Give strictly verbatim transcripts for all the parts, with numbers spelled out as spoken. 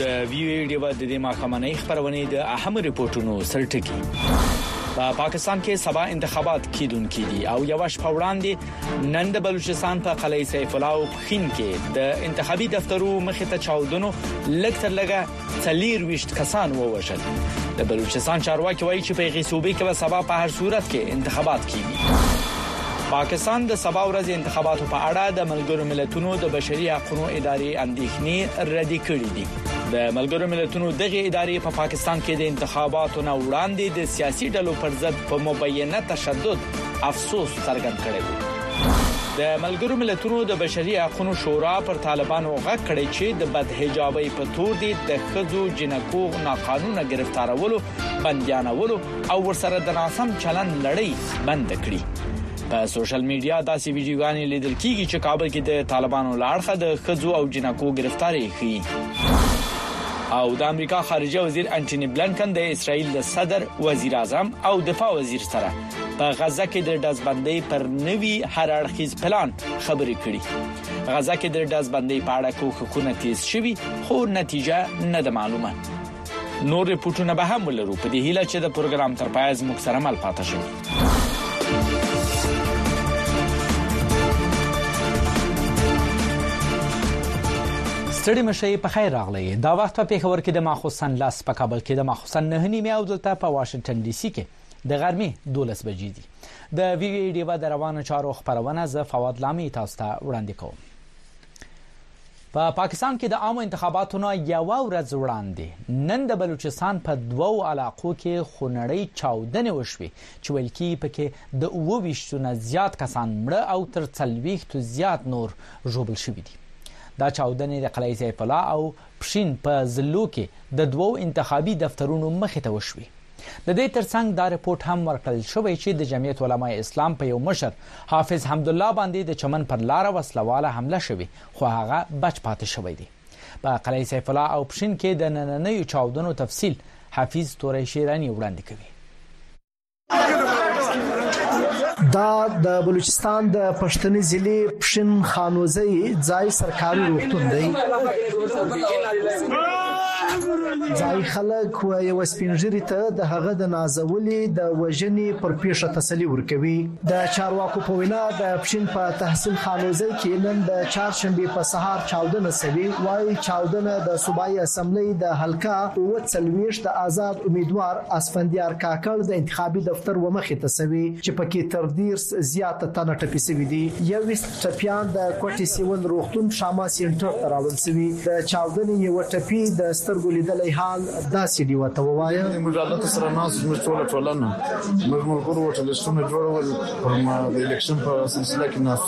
د ویو ډیو د دې ماخمنۍ خبرونه د اهم ریپورتونو سرټکی په پاکستان کې سبا انتخابات کیدونکې دي او یو شپه وړاندې نن د بلوچستان په قلعه سیف الله خین کې د انتخابي دفترو مخې ته چاودنو لکتر لګه څلیر وشت کسان ووژل. د بلوچستان چارواکي وایي چې په غیصوبې کې به سبا په هر صورت کې انتخابات کیږي. پاکستان د سبا ورځ انتخاباتو په اړه د ملګرو ملتونو د بشري حقوقو ادارې اندېښنې ردی کړې دي. د ملګرو ملتونو دغه ادارې په پاکستان کې د انتخاباتو نه وړاندې د سیاسي ډلو پر ضد په مبینه تشدد افسوس څرګند کړی و. د ملګرو ملتونو د بشري حقوقو شورا پر طالبانو غږ کړی چې د بدحجابۍ په تور دي د خزو جنکو ناقانونه گرفتارولو، بندیانولو او ورسره د ناسم چلن لړۍ بند کړي. په سوشل میډیا داسې ویډیوګانې لیدل کیږي چې کابل کې د طالبانو لاړخه د خزو او جنکو گرفتاری ښيي. او د امریکا خارجه وزیر انټونی بلنکن د اسرائیل د صدر، وزیر اعظم او دفاع وزیر سره په غزه کې د دزبندۍ پر نوي هر اړخیز پلان خبرې کړي. غزه کې د دزبندۍ په اړه کوښښونه تیز شوي خو نتیجه نه ده معلومه. نور ریپورتونه به هم ولرو په دې هیله چې د پروګرام تر پایه زموږ سره مل پاتې شئ. ستړي مشي په خیر راغلی. دا وخت په پیښور کې د ماخوسن لاس په کابل کې د ماخوسن نه نیمه او دلته په واشنگټن ډي سي کې د غرمې دولس بجې دي. د وی وی ډیو د روانو چارو خبرونه ز فواد لامي تاسو ته وړاندې کوم. په پا پاکستان کې د عامو انتخاباتو نه یو ورځ وړاندې نن د بلوچستان په دوو علاقو کې خونړۍ چاودنې وشوي چې ویل کېږي پکې د اووه ویشتو نه زیات کسان مړه او تر څلوېښتو زیات نور ژوبل شوي دي. دا چاودنې د قلعه سیف الله او پښین په ضلعو کې د دوو انتخابي دفترونو مخې ته وشوي. د دې ترڅنګ دا رپورت هم ورکړل شوی چې د جمعیت علماء اسلام په یو مشر حافظ حمدالله باندې د چمن پر لار وسلواله حمله شوی خو هغه بچ پاتې شوی دی. په قلعه سیف الله او پښین کې د نننیو چاودنو تفصیل حفیظ تورې شیرانی وړاندې کوي. دا د بلوچستان د پښتني ضلع پښین خانوزي ځای سرکاري روغتون دی. ځای خلک و یو سپینږیري ته د هغه د نازولې د وژنې پر پیښه تسلی ورکوي. د چارواکو په وینا د پښین په تحصیل خانوزي کې نن د چهارشنبه په سهار چاودنه سوي. وايي چاودنه د صوبایي اسمبلی د حلقه او څلويشت د آزاد امیدوار اسفندیار کاکړ د انتخابي دفتر و مخې ته سوي چې پکې تر ډیر زیاته تنه ټپي سوي دي. یو وست ټپيان د کوټي سیول روغتون شاما سنټر ته راوړل سوي. د چاودنې یو ټپي د سترګو لیدلې حال داسې دی وته وایا. موږ الله سره ناس موږ ټول ټولنه موږ ملګرو ټلسونه جوړول پر ما د الیکشن په سلسله کې ناس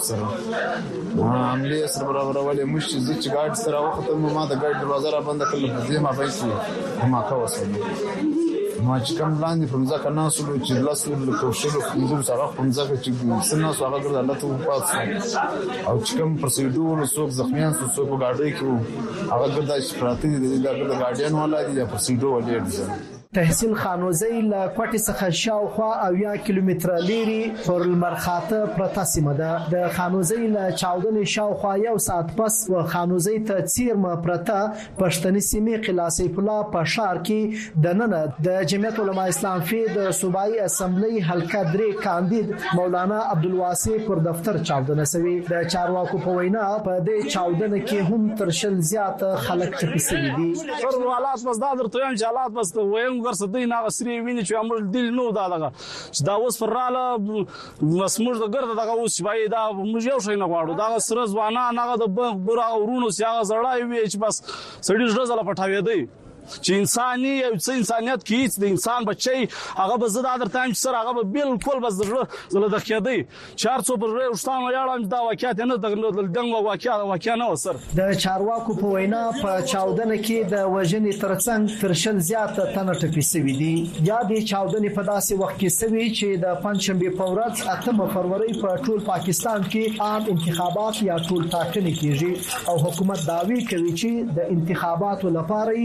سره عملیه سره برابرولې موږ چې چې ګاډ سره وخت ما د ګاډ دروازه را بند کړل په دې ما پیسې ما کا وسله ما چې کوم لاندې په ځکه ناس له چې لاسو له کوشلو کوم سره په ځکه چې سنا سره ګرځي الله ته پات او چې کوم پرسیډور څوک زخمیان څوک ګاډي کې هغه ګرځي پراته دي د ګاډیان ولا دي پرسیډور ولې تحصیل خانوزي له کوټي څخه شاوخوا اویا کیلومتر لري پر المرخاته پرته سیمه ده. د خانوزي له چاودنې شاوخوا یو ساعت پس و خانوزي ته چیرمه پرته پښتني سیمه قلعه سیف الله په شهر کې د نن د جمعیت علماء اسلام فی د صوبایي اسمبلی حلقه درې کاندید مولانا عبدالواسع پر دفتر چاودنه سوي. د چارواکو په وینا په دې چاودنه کې هم تر شل زیات خلک ټپي شوي دي. پر حالات بس دا درته یم چې حالات بس ویم ورسره دي نه غسري ویني چې امر دل نو دا دغه چې دا اوس فراله مسموج د ګرد دغه اوس بای دا موږ یو شي نه غواړو دا سره ځوانه نه د بر اورونو سیاغه زړای وي چې بس سړي ژړزله پټاوي دی چې انساني او انسانيت کې د انسان بچي هغه به زړه در تایم سره هغه به بالکل بس زړه د خېدی چارڅو پر وشتان یاړم دا واقعیت نه د دنګ واقعیا واقعیا نه وسر. د چارواکو په وینا په چاودنه کې د وژنې ترڅنګ تر شل زیات تنه ټپي شوي دي. یا د چاودنې په داسې وخت کې شوي چې د پنځشنبه په ورځ اتمه فروری په ټول پاکستان کې عام انتخابات یا ټول ټاکنې کیږي او حکومت داوی کوي چې د انتخاباتو لپاره ټول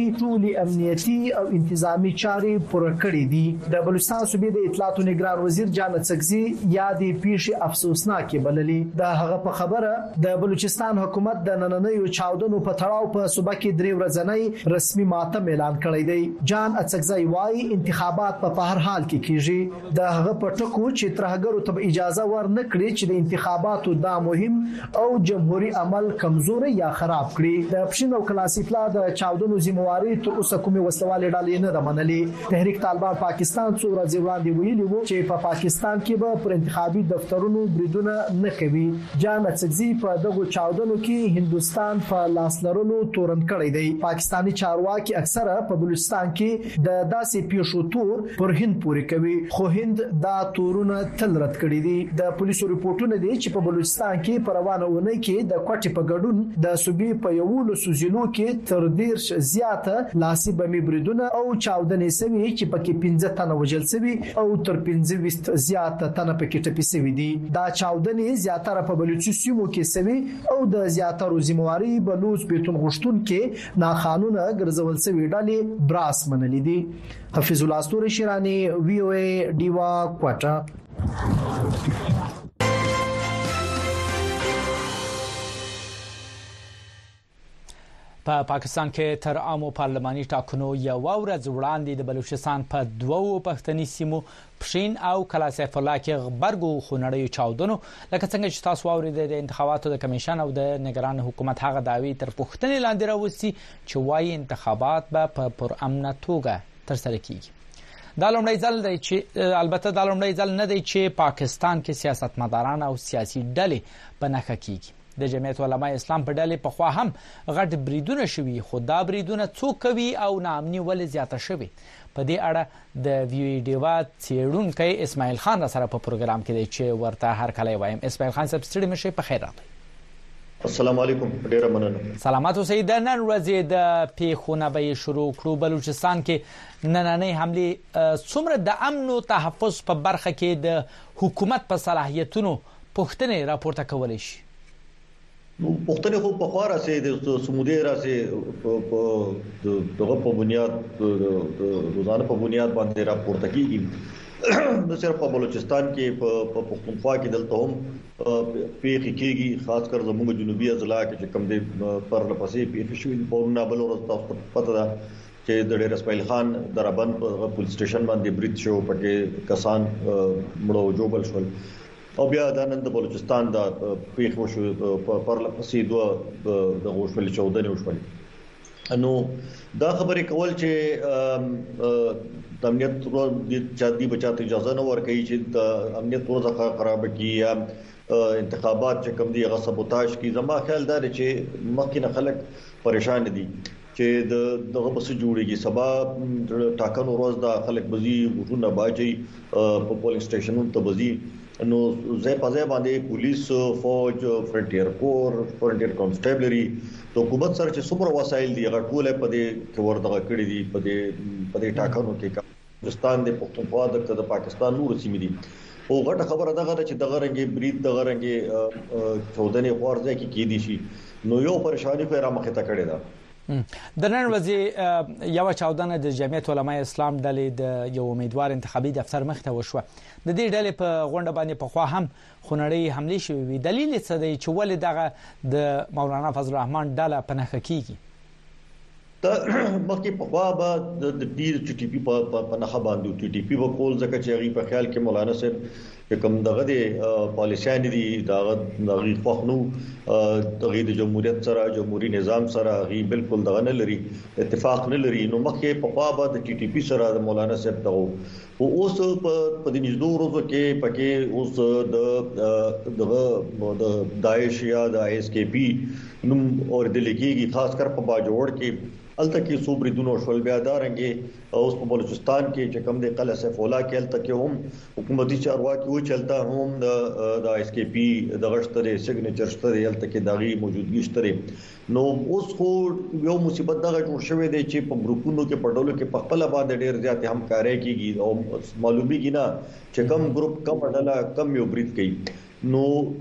ټولې امنیتي او انتظامی چارې پوره کړې دي. د بلوچستان صوبې د اطلاعات او نگران وزیر جان اڅکزي یادې پیښې افسوسناکې بللې. د هغه په خبره د بلوچستان حکومت د نننیو چاودنو په تړاو په صوبه کې درې ورځنی رسمي ماتم اعلان کړی دی. جان اڅکزي وايي انتخابات په هر حال کې کیږي. د هغه په ټکو چې ترهګرو ته اجازه ورنکړي چې د انتخاباتو دا مهم او جمهوریت عمل کمزوري یا خراب کړي. د پښین او کلاسیفلا د چاودنو ذمہواری تر اوسه کومه وسلواله ډلې نه منلې. تحریک طالبان پاکستان څو ورځې وړاندې ویلي وو چې په پاکستان کې به پر انتخابي دفترونو بریدونه نه کوي. جان اڅکزي په دغه چاودنو کې هندستان په لاس لرلو تورن کړی دی. پاکستانی چارواکي اکثره په بلوچستان کې د داسې پیښو تور پر هند پورې کوي، خو هند دا تورونه تل رد کړی دي. د پولیسو ریپورتونه دي چې په بلوچستان کې په روانه ونه کې د کوټې په ګډون د صوبې په یو لسوزینو کې تر دیرش زیاته لاسي بمي بریدونه او چاودنې سوي چې پکې پنځه تنه وژل سوي او تر پنځه ویشت زیاته تنه پکې ټپي سوي دي. دا چاودنې زیاتره په بلوچستان سیمو کې سوي او د زیاتره ذمہواری بلوچ بیتون غشتون کې ناقانونه ګرځول سوي ډلې براس منلې دي. حفیظ الله استوري شیرانی وی او ای ډیوا کوټه. په پاکستان کې تر عامو پارلماني ټاکنو یو ورځ وړاندې د بلوچستان په دوو پښتني سیمو پښین او کلاسیف الله کې غبرګو خونړیو چاودنو لکه څنګه چې تاسو واورید د انتخاباتو د کمیشن او د نگران حکومت هغه دعوی تر پښتنې لاندې راوستي چې وايي انتخابات به په پر امن توګه تر سره کیږي. دا لومړی ځل دی چې البته دا لومړی ځل نه دی چې پاکستان کې سیاستمداران او سیاسي ډلې په نخښه کیږي. د جمعیت علماء اسلام په ډلې په خوا هم غټ بریدونه شوي، خو دا بریدونه څوک کوي او ناامني ولې زیاته شوي؟ په دې اړه د وی ډیوا څېړونکی اسماعیل خان سره په پروګرام کې دی چې ورته هر کله وایم. اسماعیل خان صاحب ستړي مشه په خیر راغلی. السلام علیکم، ډیره مننه. سلامات اوسئ. د نن ورځې د پیښونه به شروع کړو. بلوچستان کې نننۍ حمله څومره د امن او تحفظ په برخه کې د حکومت په صلاحیتونو پوښتنې راپورته کولای شي؟ پوښتنې خو په خورا سي د سمودي راځي په دغه په بنیاد د روزانه په بنیاد باندې راپورته کیږي. نو صرف په بلوچستان کې په پښتونخوا کې دلته هم پیښې کېږي، خاص کر زموږ جنوبي اضلاع کې چې کوم دي پر لپسې پیښې شوې. په نه بل ورځ تاسو پته ده چې د ډېر اسماعیل خان دربند په پولیس سټیشن باندې برید شو، پکې کسان مړو جوړ شول او بیا د نن د بلوچستان د پیښو شو پر لپسې دوه د غوښتل چودنې وشول. نو دا خبرې کول چې د امنیت تر د چادي بچاته اجازه نه ورکړي چې د امنیت توګه خراب کی یا انتخابات چې کوم دی غصب سبوتاژ کی. زما خیال دا چې مخکې خلک پریشان دي چې د دغه بس جوړيږي. سبا ټاکنو ورځ دا خلک بزي غوښونه باجي په پولیس سټیشنونو ته بزي. نو زه په ځای باندې پولیس، فوج، فرنټیر کور، فرنټیر کانسټیبلری د حکومت سره چې څومره وسایل دي هغه ټول په دې کې ورته کړی دي. په دې په دې ټاکنو کې پاکستان د پښتونخوا د پاکستان نور سیمې دي. او غټه خبره ده چې دغه رنګي برید دغه رنګي چودنې ورځي کې کې دي شي. نو یو پریشانی په را مخه تا کړی ده. د نن ورځې یو چاودنه د جمعیت علماء اسلام ډلې د یو امیدوار انتخابي دفتر مخ ته وشوه. د دې ډلې په غونډه باندې په خوا هم خونړۍ حمله شوې وي. دلیل څه دی چې ولې دغه د مولانا فضل الرحمن ډله په نخښه کیږي؟ دا مخکې په خوا به د ډیر ټي ټي پی په نخښه باندې ټي ټي پی وکول ځکه چې هغه په خیال کې مولانا صاحب کوم دغه د پالیسیان دي دغه دغه خوښنو دغه د جمهوریت سره جمهوریت نظام سره هغه بالکل دغه نه لري، اتفاق نه لري. نو مخکې په خوا به د ټي ټي پی سره د مولانا صاحب دغه او اوس په دې نږدې ورځو کې پکې اوس د دغه د داعش یا د آی ایس کې پی نوم اور د لګيږي خاص کر په باجوړ کې الته کې صوبري دونو شول بیا دارنګي اوس په بلوچستان کې چې کوم د قلعه سیف الله کې الته کې هم حکومتي چارواکي و چلتا هم د د اس کې پی د غشتره سیګنیچر شته الته کې داغي موجودګي شته. نو اوس خو یو مصیبت دغه جوړ شوې دی چې په ګروپونو کې پټولو کې په خپل باندې ډېر زیات همکاري کیږي او معلومیږي نه چې کم ګروپ کم ډله کم یو برید کوي. نو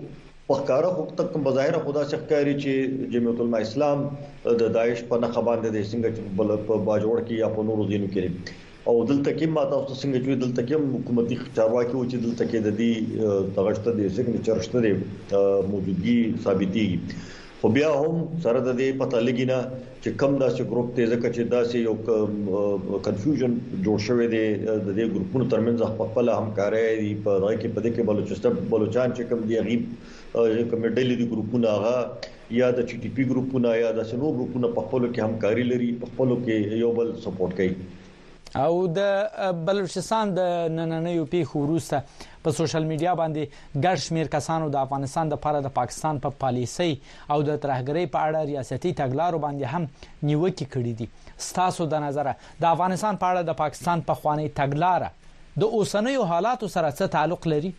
پخکاره خو تک بظاهر خدا څخکاری چې جمعیت العلماء اسلام د داعش په نخ باندې د څنګه بل په باجوړ کې یا په نورو ځینو کې او دلته کې ماته تاسو څنګه چې دلته کې حکومتي چارواکي او چې دلته کې د دې تغشته د څنګه چرشته د موجودګي ثابتي خو بیا هم سره د دې پته لګینا چې کم داسې ګروپ ته ځکه چې داسې یو کنفیوژن جوړ شوی دی د دې ګروپونو ترمنځ خپل همکاري دی په دغه کې په دې کې بلوچستان بلوچستان چې کوم دی غیب کوم ډلې دي ګروپونه هغه یا د چي ټي پی ګروپونه یا د سنو ګروپونه په خپل کې همکاري لري په خپل کې یو بل سپورټ کوي او د بلوچستان د نننیو پیښو وروسته په سوشل میډیا باندې ګڼ شمېر کسانو د افغانستان د لپاره د پاکستان په پالیسۍ او د ترهګرۍ په اړه ریاستي تګلارو باندې هم نیوکې کړې دي ستاسو د نظر د افغانستان په اړه د پاکستان په خوانی تګلارې د اوسنیو حالاتو سره څه تعلق لري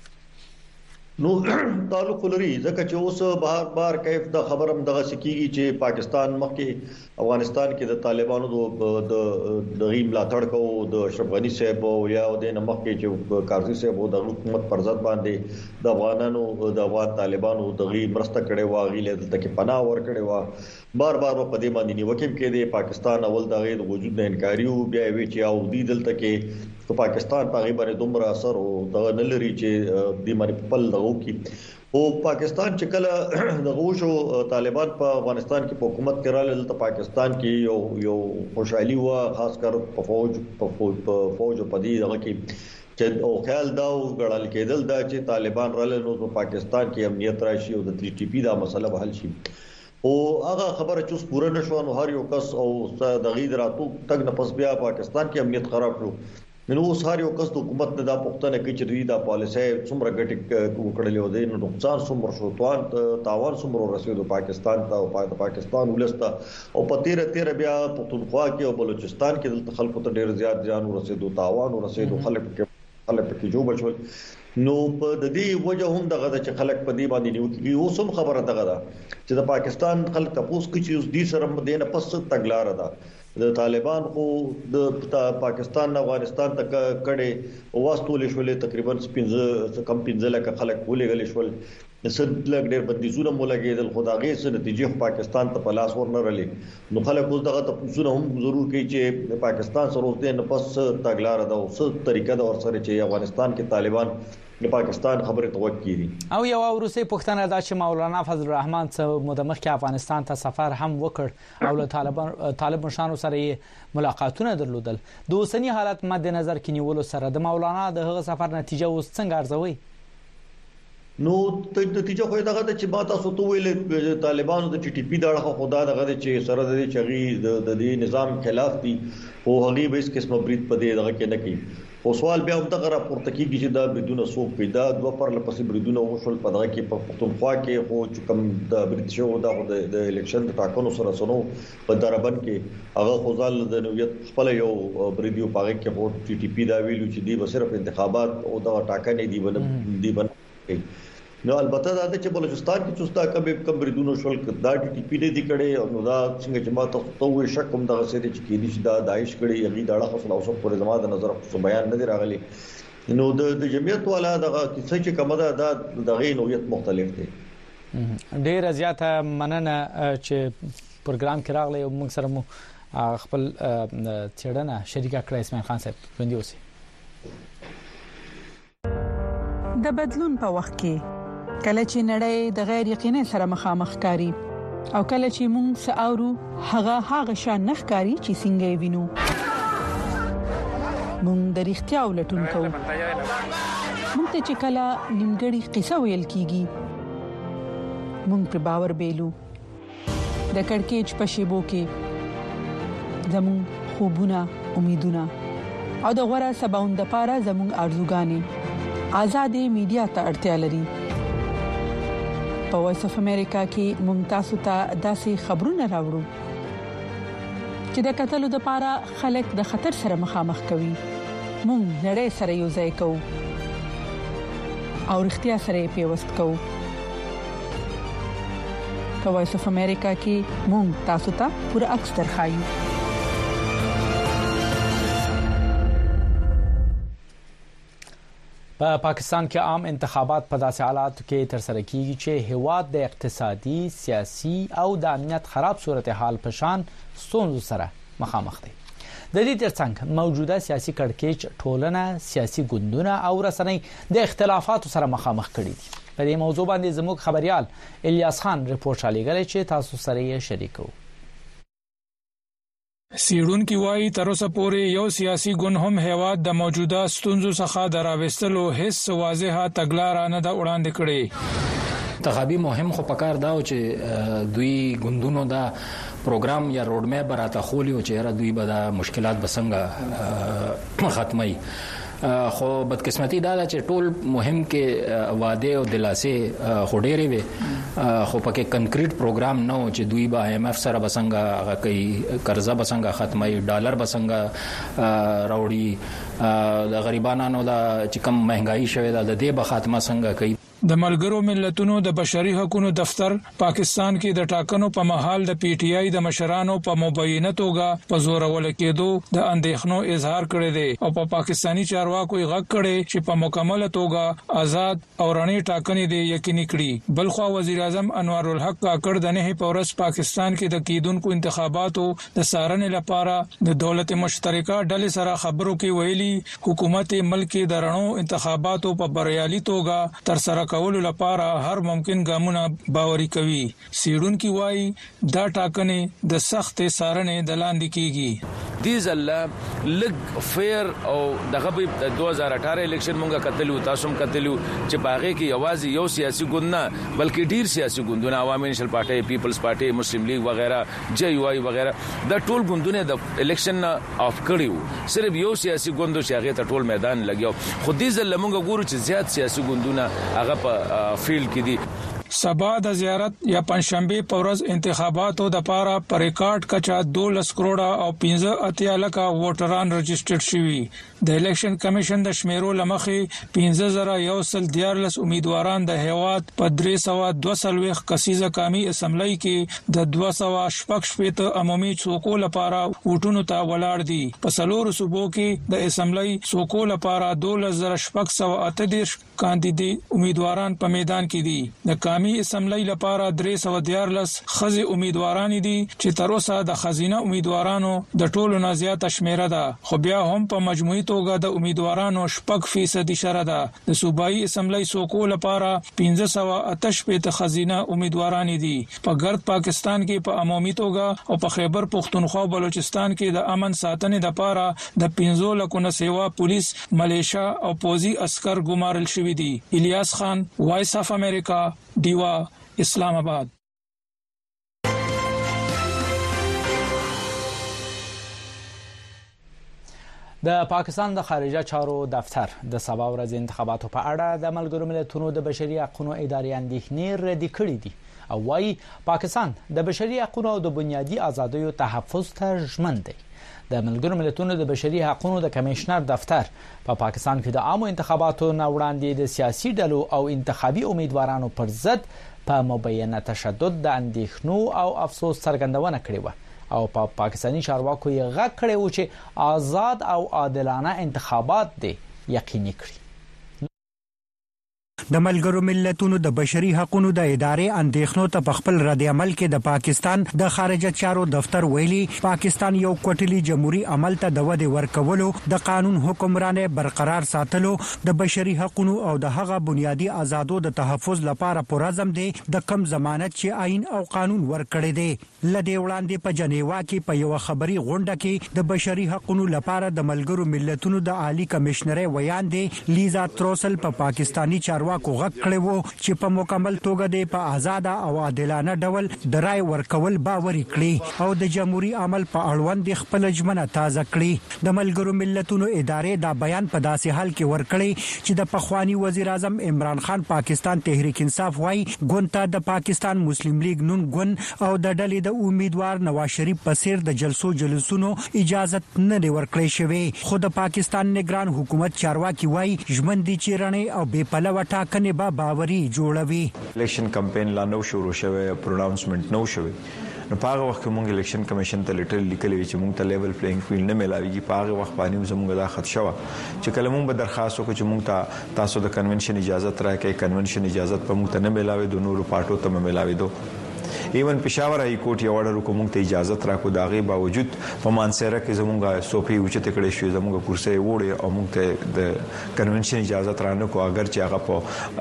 نو تعلق لري ځکه چې اوس بهر بهر کیف د خبرم دغه سکیږي چې پاکستان مخکې افغانستان کې د طالبانو د د غیم ملاتړ کوو د اشرف غنی صاحب او یا د مخکې چې کارزي صاحب د حکومت پر ضد باندې د افغانانو د افغان طالبانو د غیم مرسته کړي واغې له دلته کې پناه ور کړي وا بار بار په دې باندې نیوکه کې دی پاکستان اول د غیر وجود نه انکاري او بیا وی چې او دی دلته کې په پاکستان په غیبه دومره اثر او د نلري چې د باندې خپل دغه کې او پاکستان چې کله د غوښو طالبان په افغانستان کې په حکومت کې راغلل ته پاکستان کې یو یو خوشحالي و خاص کر په فوج په فوج په دې دغه کې چې او خیال دا او غړل کېدل دا چې طالبان راغلل نو په پاکستان کې امنیت راشي او د ټي ټي پی دا مسله به حل شي او هغه خبره چې پوره نشو نو هر یو کس او د غید راتو تګ نه پس بیا پاکستان کې امنیت خراب شو نو اوس هر یو کس د حکومت نه دا پښتنه کوي چې دوی دا پالیسي څومره ګټه وکړلې و دي نو نقصان څومره شو توان تاوان څومره رسیدو پاکستان ته او پاکستان ولسته او په تیر تیر بیا پښتونخوا کې او بلوچستان کې د خلکو ته ډیر زیات ځان رسیدو تاوان رسیدو خلک کې خلک کې جو بچول نو په د دې وجه هم دغه چې خلک په دې باندې نیو کې اوس هم خبره دغه ده چې د پاکستان خلک تاسو کې چې اوس دې سره مدینه پس تګلار ده د طالبان خو د پاکستان افغانستان ته کړي واستول شولې تقریبا پنځه کم پنځه لک خلک ولېګل شول صد لک ډېر بندیزونه مولګېدل خدایي سره نتیجه پاکستان ته پلاس ورنرلې نو خلک اوس دغه تاسو هم ضرور کوي چې پاکستان سره اوس د نفس تګلار ده او څه طریقه ده ورسره چې افغانستان کې طالبان د پاکستان خبره توقع دي او یو ورسې پښتنه دا چې مولانا فضل الرحمن څخه مدمخ کې افغانستان ته سفر هم وکړ او له طالبان طالب مشانو سره ملاقاتونه درلودل د اوسنی حالت مد نظر کې نیولو سره د مولانا د هغه سفر نتیجه اوس څنګه ارزوي نو ته نتیجه خو دا غته چې ما تاسو ته ویل طالبانو د ټي ټي پی دغه خدا دغه چې سره د چغي د دې نظام خلاف دي او هغه به اس قسمه برید په دې دغه کې نه کوي او سوال بیا هم دغه راپورته کیږي چې دا بدون سوق پیدا دوه پر لپسې بریدونه وشول په دغه کې په پښتونخوا کې خو چې کوم د برید شو د الیکشن د ټاکنو سره سنو په دربن کې هغه خوځال د نویت خپل یو بریډیو پاګه کې په ټي ټي پی دا ویلو چې دی به صرف انتخابات او دا ټاکنې دی بل دی بل نو البته دا چې بلوچستان کې چوستا کبه کم بریدونو شول دا ټي ټي پی دې کړي او نو دا څنګه چې ما ته تو وي شک کوم دا څه دي چې کې دي دا داعش کړي یغي داړه خپل اوسه پر زما د نظر خو بیان نه دی راغلي نو د جمعیت والا دغه څه چې کومه دا د غي نوعیت مختلف دي ډیر زیاته مننه چې پروګرام کې راغلی او موږ سره مو خپل چړنه شریکه کړې اسماعیل خان صاحب ژوندۍ اوسئ د بدلون په وخت کې کله چې نړۍ د غیر یقیني سره مخامخ کاری او کله چې موږ ساورو هغه هغه شان نخکاری چې څنګه وینو موږ د اړتیا ولټون کوو موږ ته چې کله نیمګړی قصه ویل کیږي موږ پر باور بیلو د کڑکېچ په شیبو کې زموږ خوبونه امیدونه او د غوړه سباوند لپاره زموږ ارزوګانی آزادې میډیا ته اړتیا لري په وایس اف امریکا کې ممتاز ته داسې خبرونه راوړو چې د قتلو د پاره خلک د خطر سره مخامخ کوي مونږ نړۍ سره یو ځای کوو او اړتیا سره پیوست کوو په وایس اف امریکا کې مونږ تاسو ته پوره عکس درخایو په پاکستان کې عام انتخابات په داسې حالاتو کې ترسره کیږي چې هیواد د اقتصادي، سیاسي او د امنیت خراب صورتحال په شان ستونزو سره مخامخ دي. د دې ترڅنګ موجوده سیاسي کړکېچ ټولنه، سیاسي ګوندونه او رسنۍ د اختلافاتو سره مخامخ کړي دي. په دې موضوع باندې زموږ خبريال الیاس خان رپورټ رالیږلی چې تاسو سره یې شریکو. سیړونکي وایي تر اوسه پورې یو سیاسي ګوند هم هیواد د موجوده ستونزو څخه د راوستلو هیڅ واضحه تګلاره نه ده وړاندې کړې. انتخابي مهم خو پکار دا چې دوی ګوندونو دا پروګرام یا روډ میپ راته خولي او چې را دوی به دا مشکلات بسنګ ختمي. خو بدقسمتي دا چې ټول مهم کې وعده او دلاسه خډېرې وي خو پکې کنکریټ پروګرام نه و چې دوی به ایم اف سره بسنګ هغه کوي، قرضه بسنګ ختمي، ډالر بسنګ راوړي، د غریبانو دا چې کم مهنګای شوه دا د دې به خاتمه څنګه کوي. د ملګرو ملتونو د بشري حقوقو دفتر پاکستان کې د ټاکنو په مهال د پی ټی آی د مشرانو په مبینه توګه په زور ول کېدو د اندېښنو اظهار کړی دی او په پاکستانی چارواکو یې غږ کړی چې په مکمل توګه آزاد او رڼې ټاکنې دی یقیني کړي. بلخو وزیر اعظم انوار الحق کاکړ د نه پورس پاکستان کې د کیدونکو انتخاباتو د سارنې لپاره د دولت مشترکه ډلې سره خبرو کې ویلي حکومت ملک د رڼو انتخاباتو په بریالي توګه تر سره کولو لپاره هر ممکن ګامونه باوري کوي. سیړونکي وایي دا ټاکنې د سخت سارنې د لاندې کیږي. دې ځل لګ فیر او دغه په دوه هزار اټھارہ الیکشن مونږه کتلو، تاسو هم کتلو چې باغې کې یوازې یو سیاسي ګوند نه بلکې ډیر سیاسي ګوندونه، عوامي نېشنل پارټي، پیپلز پارټي، مسلم لیگ وغیرہ، جے یو آی وغیرہ دا ټول ګوندونه د الیکشن اف کړیو. صرف یو سیاسي ګوند چې هغه ته ټول میدان لګیو. خو دې ځل مونږ ګورو چې زیات سیاسي ګوندونه هغه په فیلډ کې دي. سبا د زیارت یا پنځشنبه په ورځ انتخاباتو د پاره پر ریکارډ کچا دولس کروڑه او پنځه اتیا لکه ووټران رجسټرډ شوي. د الیکشن کمیشن د شمیرو لمخې پنځه زره یو سل دیارلس امیدواران د هیواد په درې سوه دوه څلوېښت کسیزه قومي اسمبلی کې د دوه سوه شپږ شپېته عمومي څوکو لپاره ووټونو ته ولاړ دي. په څلورو صوبو کې د اسمبلی څوکو لپاره دولس زره شپږ سوه اته دېرش کاندیدې امیدواران په میدان کې دي. د قومي اسمبلی لپاره درې سوه دیارلس خزي امیدواران دي چې تر اوسه د خزینه امیدوارانو د ټولو نه زیاته شمیره ده، خو بیا هم په مجموعي توګه د امیدوارانو شپږ فیصد شره ده. د صوبایي اسمبلی څوکو لپاره پنځه سوه اته شپېته خزینه امیدواران دي. په ګرد پاکستان کې په عمومي توګه او په خیبر پختونخوا او بلوچستان کې د امن ساتنې لپاره د پنځو لکو نه سیوا پولیس، ملیشیا او پوځي عسكر ګمارل شوي دي. الیاس خان، وایس اف امریکا، ډیوا، اسلام آباد. د پاکستان د خارجه چارو دفتر د سبا ورځ انتخاباتو په اړه د ملګرو ملتونو د بشري حقوقو ادارې اندېښنې ردې کړې دي او وايي پاکستان د بشري حقوقو او د بنیادي آزادیو تحفظ ته ژمن دی. د ملګرو ملتونو د بشري حقوقو د کمشنر دفتر په پا پاکستان کې د عامو انتخاباتو نه وړاندې د سیاسي ډلو او انتخابي امیدوارانو پر ضد په مبینه تشدد د اندېښنو او افسوس څرګندونه کړې و او په پا پاکستاني چارواکو یې غږ کړی و چې آزاد او عادلانه انتخابات دي یقیني کړي. د ملګرو ملتونو د بشري حقوقو د ادارې اندېښنو ته په خپل رد عمل کې د پاکستان د خارجه چارو دفتر ویلي پاکستان یو کوټلي جمهوریت عمل ته د ودې ورکولو، د قانون حکمرانۍ برقرار ساتلو، د بشري حقوقو او د هغه بنیادي آزادو د تحفظ لپاره پرعزم دی. د کم ضمانت چې آئین او قانون ورکړی دی. لدې وړاندې په جنیوا کې په یو خبري غونډه کې د بشري حقوقو لپاره د ملګرو ملتونو د عالی کمشنرۍ ویان دی لیزا تروسل په پاکستانی چارواکو کو غږ کړی وو چې په مکمل توګه د په آزاد او عادلانه ډول د رای ورکول باوري کړي او د جمهوریت عمل په اړوند خپل ژمنه تازه کړي. د ملګرو ملتونو ادارې دا بیان په داسې حال کې ورکړي چې د پخوانی وزیر اعظم عمران خان پاکستان تحریک انصاف وايي ګوند د پاکستان مسلم لیگ نون ګوند او د ډلې د امیدوار نواز شریف په څیر د جلسو جلسونو اجازه نه ورکړې شوې. خو د پاکستان نگران حکومت چارواکي وايي ژمن دي چې رڼې او بې پلوه ټاکنې به باوري جوړوي. الیکشن کمپین لا نو شروع شوه، پروناونسمنت نو شوه نو په هغه وخت کې موږ الیکشن کمیشن ته لیټر لیکلی چې موږ ته لیول پلیینګ فیلډ نه ملاويږي. په هغه وخت باندې زموږ دا خط شوه چې کله موږ به درخواست وکړو چې موږ ته تاسو د کنونشن اجازه راکړئ. کنونشن اجازه په موږ ته نه ملاوي د نورو پارټو ته ملاوي دو. ایون پېښور هاي کورټ یو اورډر کوم ته اجازه راکو داغه باوجود په مانسره کې زموږه سوپی اوچته کړې شو زموږه کورسې وړي او موږ ته د کنونشن اجازه ترانه کو اگر چې هغه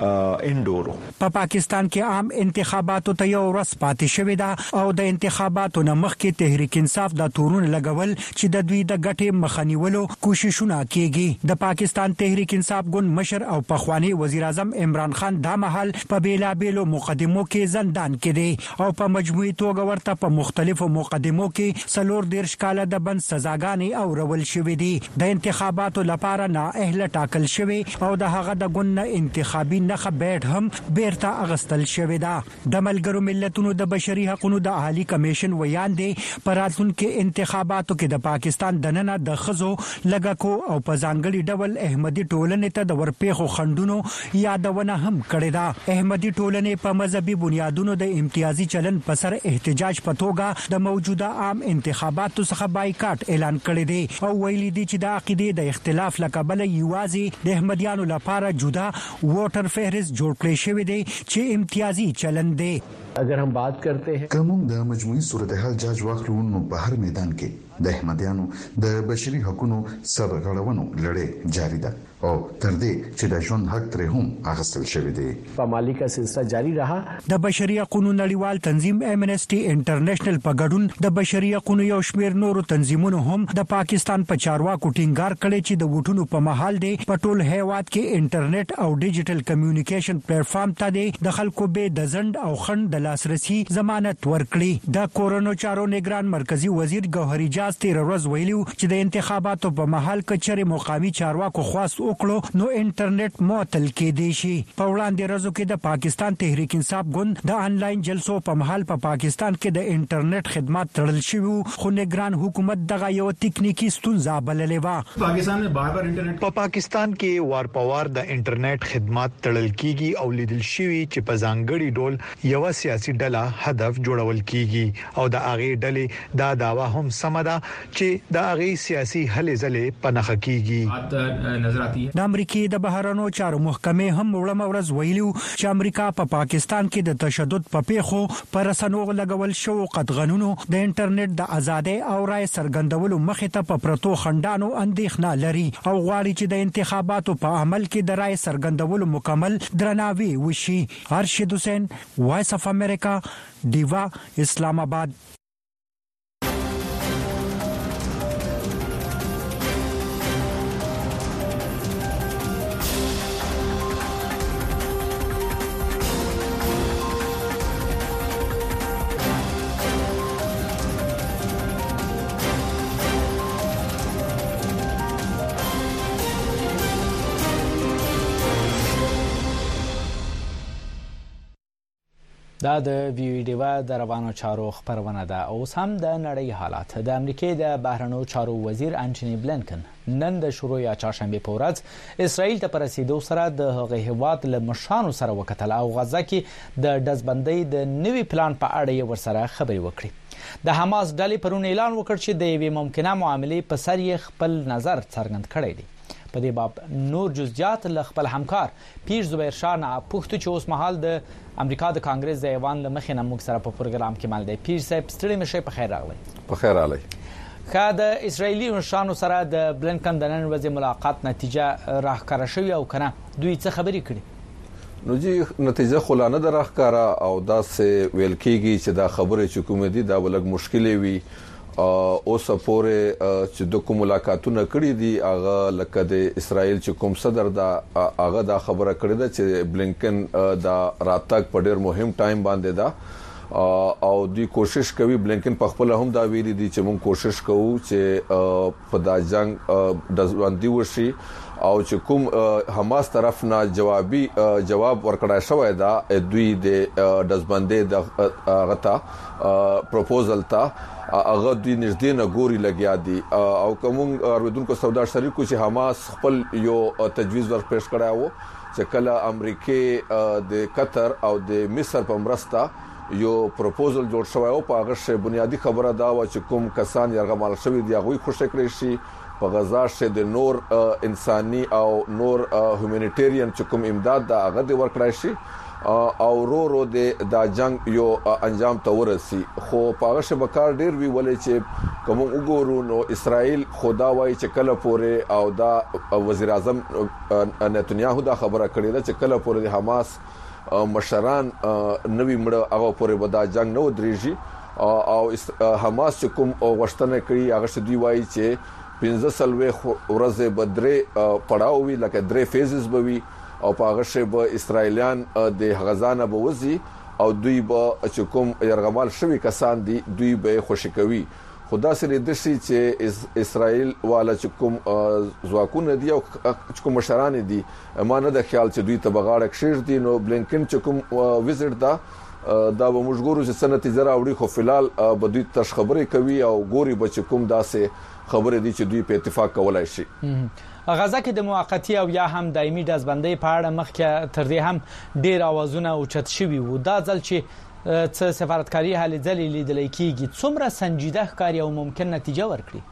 په انډورو. په پاکستان کې عام انتخاباتو ته یو ورځ پاتې شوې ده او د انتخاباتو نه مخکې تحریک انصاف د تورون لګول چې د دوی د ګټې مخنیولو کوششونه کوي. د پاکستان تحریک انصاف ګوند مشر او پخوانی وزیر اعظم عمران خان د محل په بیلابېلو مقدمو کې زندان کې دی او په مجموعي توګه ورته په مختلفو مقدمو کې سلور دیرش کاله د بند سزاګانې او رول شوې دي. د انتخاباتو لپاره نااهله ټاکل شوی او د هغه د ګوند انتخابي نخ بیټ هم بیرته اغستل شوی ده. د ملګرو ملتونو د بشري حقوقو د عالی کمیشن ویاندې پراتونکو انتخاباتو کې د پاکستان دننه د خزو لګکو او په ځانګړي ډول احمدي ټولنې ته د ورپېخو خندونو یادونه هم کړې ده. احمدي ټولنې په مذهبي بنیادونو د امتیازي چلن په سر احتجاج په توګه د موجوده عام انتخاباتو څخه بایکاټ اعلان کړی دی او ویلي دي چې د عقیدې د اختلاف لکبله یوازې د احمدیانو لپاره جدا ووټر فهرست جوړ کړی شوی دی چې امتیازي چلن دی. اگر हम बात करते हैं کوم د مجموعي صورتحال جاج واخلو نو په هر میدان کې د احمدیانو د بشري حقوقو سرغړونو لړۍ جاری ده او تر دې چې د ژوند حق تر هم اغستل شوی دی. پامالي کا سلسله جاری رہا. د بشري حقوقو نړیوال تنظیم امنسټي انټرنیشنل په ګډون د بشري حقوقو یو شمېر نورو تنظیمونو هم د پاکستان په چارواکو ټینګار کړي چې د ووټونو په محل دی په ټول هیواد کې انټرنیټ او ډیجیټل کمیونیکیشن پلیټ فارم ته دی د خلکو به د زند او خند د لاسرسي ضمانت ورکړي. د کورونو چارو نگران مرکزی وزیر ګوهری جاز تیر ورځ ویلو چې د انتخاباتو په محل کې چېرې مقامي چارواکو خواست وکړو نو انټرنیټ معطل کېدی شي. په وړاندې ورځو کې د پاکستان تحریک انصاف ګوند د انلاین جلسو په محل په پا پاکستان کې د انټرنیټ خدمات تړل شوی خو نگران حکومت دغه یو تکنیکی ستونزه بللې و. پاکستان میں بار بار انټرنیټ په پاکستان کې وار په وار د انټرنیټ خدمات تړل کیږي او لیدل شوی چې په ځانګړي ډول یو سیاسي ډله هدف جوړول کیږي او د هغه ډلې دا داوا هم سم ده چې د هغه سیاسي هلې ځلې پنهخ کیږي. نظر آتی ہے د امریکای د بهرانو چارو محکمې هم وړم ورځ ویلو چې امریکا په پا پاکستان کې د تشدد په پیښو پر رسنو لګول شو قطغنونو د انټرنیټ د ازادۍ او رائے څرګندولو مخې ته په پرتو خندانو اندېښنه لري او غواړي چې د انتخاباتو په عمل کې د رائے څرګندولو مکمل درناوی وشي. ارشد حسین، وایس اف امریکا، دیوا، اسلام آباد. دا د ویو ډیوا د روانو چارو خبرونه ده. اوس هم د نړۍ حالات. د امریکای د بهرنیو چارو وزیر انټونی بلینکن نن د شروع یا چهارشنبه په ورځ اسرائیل ته پرسیدو سره د هغه هیواد له مشرانو سره وکتل او غزه کې د دزبندۍ د نوي پلان په اړه یې ورسره خبرې وکړي. د حماس ډلې پرون اعلان وکړ چې د یوې ممکنه معاملې په سر یې خپل نظر څرګند کړی دی. په دې باب نور جزئیات له خپل همکار پیر زبیر شاه نه پوښتنه چې اوس مهال د امریکا د کانګرس د ایوان له مخې نه موږ سره په پروګرام کې مال دی. پیر صاحب ستړي مشه په خیر راغلی. په خیر راغلی. خا د اسرایلی مشرانو سره د بلینکن د نن ورځې ملاقات نتیجه راخکاره شوی او کنه دوی څه خبرې کړي؟ نو جی نتیجه خلانه د راخکاره او دا سه ویل کیږي چې دا خبره چې کوم دي دا ولګ مشکلې وي او سپوره چې د کوم ملاقاتونه کړې دي هغه لکه د اسرائیل چې کوم صدر دا هغه دا خبره کړې ده چې بلینکن دا راتګ په ډېر مهم ټایم باندې دا او دوی کوشش کوي. بلینکن په خپل هم دا ویلي دي چې موږ کوشش کوو چې په دا جنگ د ځوندي وشي او چې کوم حماس طرف نه جوابي جواب ورکړای شوی دا دوی د دزبندې د غتا پروپوزل تا هغه دوی نږدې نه ګوري لګیا دي او کوم اردوونکو سودا شریکو چې حماس خپل یو تجویز ور پیښ کړی وو چې کله امریکای د قطر او د مصر په مرسته یو پروپوزل جوړ شوی او په هغه شی بنیادی خبره دا و چې کوم کسان یرغمال شوی دی هغه خوشی کړی شي په غزا شه د نور انساني او نور هیومانیټیرین چې کوم امداد دا هغه د ورکړای شي او ورو ورو د جنگ یو انجام ته ورسي خو په هغه شه بکار ډیر وی ولې چې کوم وګورو نو اسرائیل خدا وای چې کله پورې او دا وزیر اعظم نتنیاهو دا خبره کړې ده چې کله پورې د حماس مشران نوی مړه هغه پورې ودا جنگ نو درېږي او حماس چې کوم غشتنه کړي هغه شه دی وای چې پنځه سلوي ورځې بدرې پړاو وی لکه درې فیزز بوي او په هغه شی به اسرایلیان د غزا نه بوزي او دوی به چې کوم يرغمال شوی کسان دي دوی به خوشی کوي خدا سره د شي چې اسرائیل والا چې کوم ځواکونه دي او کوم مشران دي امانه د خیال چې دوی ته بغاړه کشیر دي نو بلینکن چې کوم وزټ دا دا به موږ ګورو چې سنتي زرا وړي خو فلال به دوی تش خبرې کوي او ګوري به چې کوم داسې خبره دي چې دوی په اتفاق کولای شي غزا کې د موقتی او یا هم دایمي دزبندۍ په اړه مخکې تر دې هم ډیر اوازونه اوچت شوي وو دا ځل چې څه سفارتکاري هلې ځلې لیدل کېږي څومره سنجیده ښکاري او ممکن نتیجه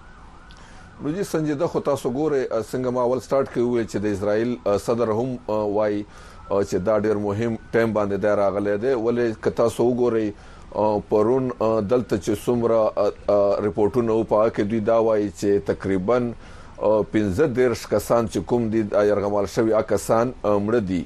ورکړي نو جی سنجیده خو تاسو ګوره څنګه ما اول سٹارټ کوي چې د اسرائیل صدر هم وای چې دا ډیر مهم ټیم باندې دا راغلی دی ولې که تاسو وګورئ پرون دلته چې څومره ریپورتونه په کې دوی دا وایي چې تقریبا پنځه دیرش کسان چې کوم دي يرغمال شوی کسان مړه دي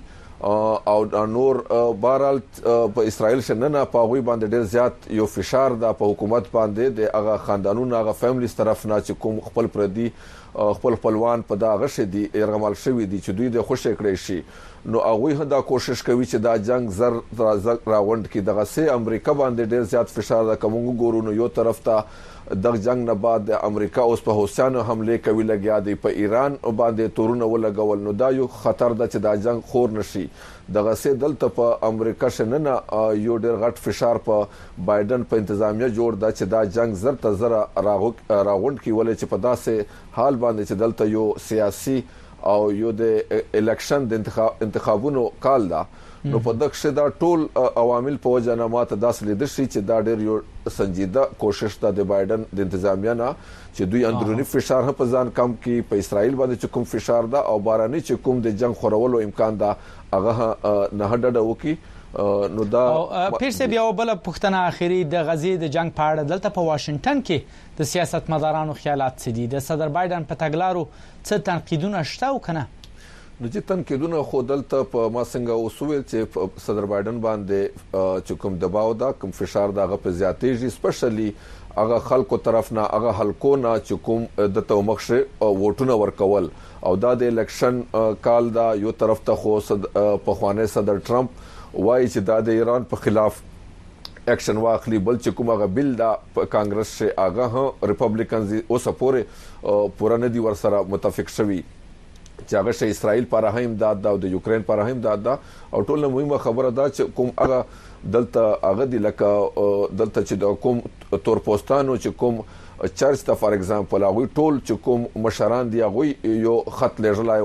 او نور بهرحال په اسرائیل شننه په غوي باندې ډیر زیات یو فشار د حکومت باندې د هغه خاندانونو هغه فیملیز طرف نه چې کوم خپل پردي خپل خپلوان په دا غشه دي يرغمال شوی دي چې دوی د خوشی کړی شي نو هغه دا کوشش کوي چې دا جنگ زر راوند کې دغه سه امریکا باندې ډیر زیات فشار دا کوم ګورو نو یو طرف ته د جنگ نه بعد امریکا اوس په حوثیانو حمله کوي لګیا دی په ایران باندې تورونه ولګول نو دا یو خطر ده چې دا جنگ خور نشي دغه سه دلته په امریکا شننه یو ډیر غټ فشار په بایدن په انتظامیه جوړ دا چې دا جنگ زر ته زر راغوند کې ولې چې په داسې حال باندې چې دلته یو سیاسي او یو د الیکشن د انتخابونو کال دا نو په دغه دا ټول عوامل په وجه نه ماته داس لیدل شي چې دا ډېر یو سنجیده کوشش ده د بایدن د انتظامیه نه چې دوی اندرونی فشار هم په ځان کم کې په اسرائیل باندې چې کوم فشار ده او باراني چې کوم د جنگ خورولو امکان ده هغه نه هډډه وکي نو دا پیرسه بیا بل پښتنه اخیری د غزې د جنگ په اړه دلته په واشنگټن کې د سیاستمدارانو خیالات څه دي د صدر بایدن په تګلارو څه تنقیدونه شته او کنه نو چې تنقیدونه خو دلته په ما څنګه اوسول چې صدر بایدن باندې چې کوم دباو دا کوم فشار دغه په زیاتېږي سپیشلی هغه خلکو طرف نه هغه خلکو نه چې کوم د تومخشه ووټونه ورکول او دا د الیکشن کال دا یو طرف ته خو په خوانه صدر ټرمپ وایي چې دا د ایران په خلاف اکشن واخلي بل چې کومه بل دا کانګرس شه هغه ریپبلیکنز او سپورې پوره ندي ورسره متفق شوي چې هغه شه اسرائیل پر هم امداد دا او د یوکرين پر هم امداد دا او ټول مهمه خبره ده چې کوم هغه دلته هغه د لکه دلته چې د کوم تور پوسټانو چې کوم چرچ ته فار ایگزامپل هغه ټول چې کوم مشران دی هغه یو خط لېږلای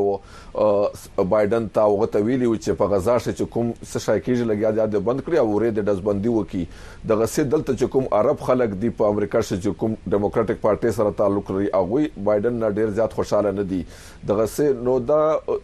وو بایدن ته هغه ته ویلی چې په غزا چې کوم څه شای کېږي لګیا دی بند کړی او ورې د دزبندي وکي دغه سه دلته چې کوم عرب خلک دی په امریکا چې کوم ډیموکراټک پارټي سره تعلق لري هغه بایدن نه ډیر زیات خوشاله نه دي دغه سه نو دا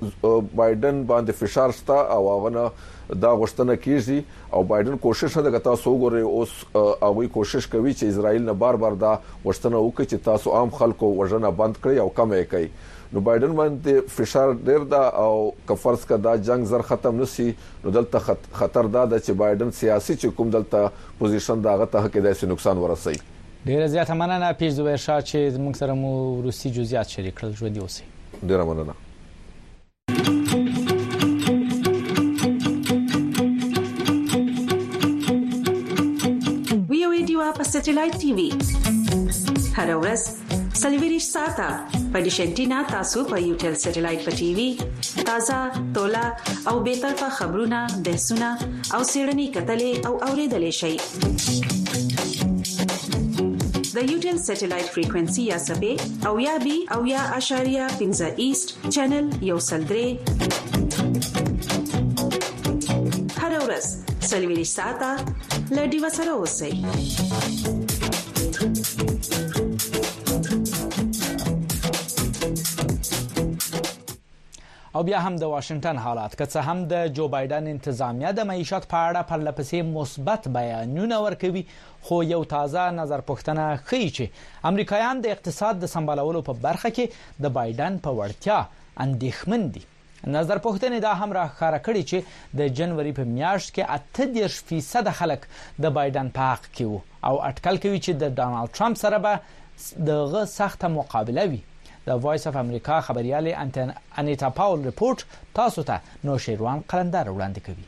بایدن باندې فشار شته او هغه نه دا غوښتنه کیږي او بایدن کوشش ده چې تاسو وګورئ اوس هغه کوشش کوي چې اسرائیل نه بار بار دا غوښتنه وکړي چې تاسو عام خلکو وژنه بند کړئ او کم یې کړئ نو بایدن باندې فشار ډیر ده او کفرض کدا جنگ زر ختم نشي نو دلته خطر ده چې بایدن سیاسي چې کوم دلته پوزیشن داغه ته کې داسې نقصان ورسي ډیر زیات مننه پیش زویر شاه چې موږ سره مو روسي جزئیات شریک کړل ژوندۍ اوسئ ډیر مننه په سټلایټ ټي وي هر ورځ سلویریش ساته په ډیشنټینا تاسو په یوټل سټلایټ په ټي وي تازه تولا او به طرفه خبرونه بحثونه او سیړنی کتلې او اوریدلې شي د یوټل سټلایټ فریکوئنسي یا سبې او یا بي او یا اشاریه پنځه ایست چینل یو سلدري هر ورځ سلویریش ساته له ډیوه سره اوسئ. او بیا هم د واشنگټن حالات که څه هم د جو بایدن انتظامیه د معیشت په اړه پرلپسې مثبت بیانونه ورکوي، خو یو تازه نظر پوښتنه ښیي چې امریکایان د اقتصاد د سمبالولو په برخه کې د بایدن په وړتیا اندېښمن دي. نظر پوښتنې دا هم راښکاره کړي چې د جنوري په میاشت کې اته دېرش فیصد خلک د بایدن په حق کې وو او اټکل کوي چې د ډانالډ ټرمپ سره به دغه سخته مقابله وي. د وایس اف امریکا خبريالي انیتا پاول ریپورت تاسو ته نوشیروان قلندر وړاندې کوي.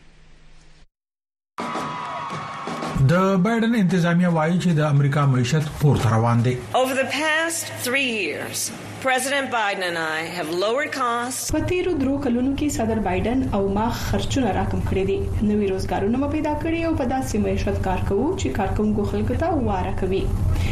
د بایدن انتظامیه وایي چې د امریکا معیشت پورته روان دی. Over the past three years, President Biden and I have lowered costs. په تیرو درو کلونو کې صدر بایدن او ما خرچونه راکم کړی دي. نوې روزګارونه پیدا کړي او په داسې معیشت کار کوو چې کارکونکو خلکو ته واره کوي.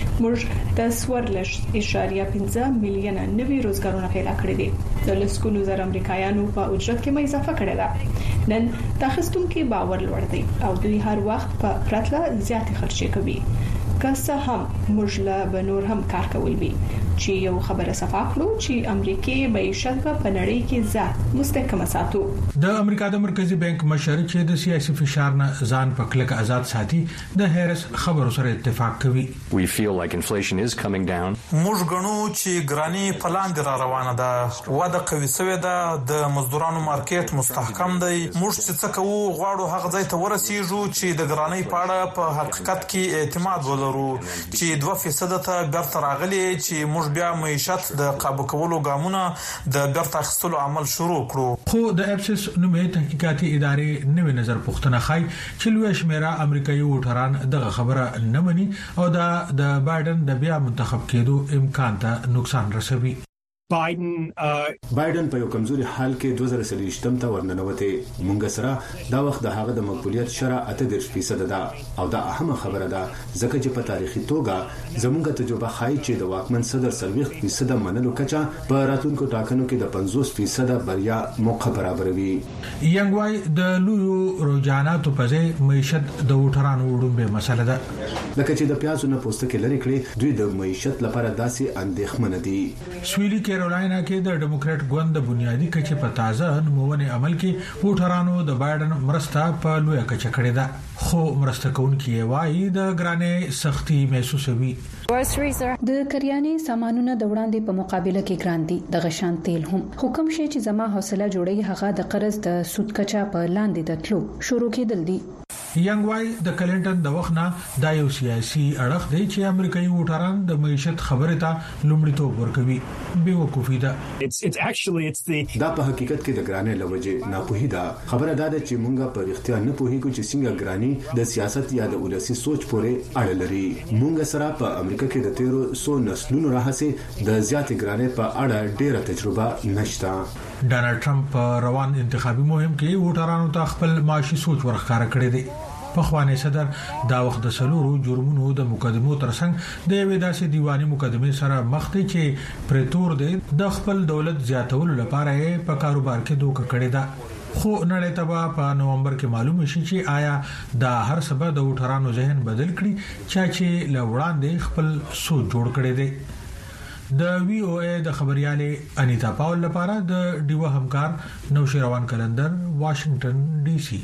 موږ د سورلش اشاریه پنځه میلیونه نوې روزګارونه پیدا کړي دي. د لسګونو زر امریکایانو په اجرت کې مې اضافه کړې ده. نن تخصصونکو باور لوړ دی او دوی هر وخت په پرتله زیاتې خرچې کوي. که څه هم موږ لا به نور هم کار کول وي چې یو خبره صفا کړو چې امریکای معیشت په نړۍ کې ځات مستحکم ساتو. د امریکا د مرکزی بانک مشر چې د سیاسي فشار نه ځان په کلک آزاد ساتي د هریس خبرو سره اتفاق کوي. We feel like inflation is coming down. موږ غنو چې ګرانی پلان دی را روانه ده، واده قوي شوی ده، د مزدورانو مارکیټ مستحکم دی. موږ چې څه کوو غواړو هغه ځای ته ورسیږو چې د ګرانی په اړه په حقیقت کې اعتماد ولرو چې دوه فیصد ته بیرته راغلي چې موږ بیا معیشت د قابو کولو ګامونه د بیرته اخیستلو عمل شروع کړو. خو د اپسس نومې تحقیقاتي ادارې نوې نظر پوښتنه ښيي چې لوی شمیره امریکایي ووټران دغه خبره نه مني او دا د بایدن د بیا منتخب کېدو امکان ته نقصان رسوي. بایدن بایدن په یو کمزوري حال کې دوه زره څلوېښتم ته ورننوته. مونږ سره دا وخت د هغه د مقبولیت شرح اته دېرش فیصد ده او دا اهمه خبره ده ځکه چې په تاریخي توګه زموږه تجربه ښایي چې د واکمن صدر څلوېښت فیصد منلو کچا په راتلونکو ټاکنو کې د پنځوس فیصد بریا موقع برابروي. یانګوای د لویو رجحاناتو په ځای معیشت د ووټرانو وړاندې مسله ده. لکه چې د پیازو نه پوسټکې لري کړي دوی د معیشت لپاره داسې اندېښمن دي. سویلي کیرولاینا کې د ډیموکراټ ګوند د بنیادی کچې په تازه نومونه عمل کې ووټرانو د بایدن مرسته په لوی کچه کړې ده، خو مرسته کوونکي وايي د ګرانې سختي محسوسوي. د کریانې سامانونه د وړاندې په مقابله کې ګران دي. د غشان تیل هم حکم شي چې زما حوصله جوړي هغه د قرض د سود کچا په لاندې د تلو شروع کېدل دي. یانګوای د کلینټن د وخت نه دا یو سیاسي اړخ دی چې امریکایي ووټران د معیشت خبره ته لومړیتوب ورکوي. به وقوفي ده. دا په حقیقت کې د ګرانې لوجه ناپوهي ده. خبره دا ده چې مونږه په اختیار نه پوهیږو چې څنګه ګرانی د سیاست یا د ولسی سوچ پورې اړه لري. مونږ سره په امریکا کې د تیرو سو نسلونو راهسه د زیات ګرانې په اړه ډیره تجربه نشته. ډانلډ ټرمپ روان انتخابي مهم کې ووټرانو ته خپل معاشي سوچ ورښکاره کړی دی. په خواني صدر دا وخت د سلورو جرمونو د مقدمو ترڅنګ د یوې داسې دیواني مقدمه سره مخ دی چې پریتور دی د خپل دولت زیاتولو لپاره په کاروبار کې دوکه کړی ده. خو نړۍ ته په نومبر کې معلوم شي چې آیا دا هر سبا د ووټرانو ذهن بدل کړي چې لوړاندې خپل سوچ جوړ کړي دي. د وی او ای د خبريالي انیتا پاول لپاره د ډیو همکار نوشیروان کلندر واشنگټن ډي سي.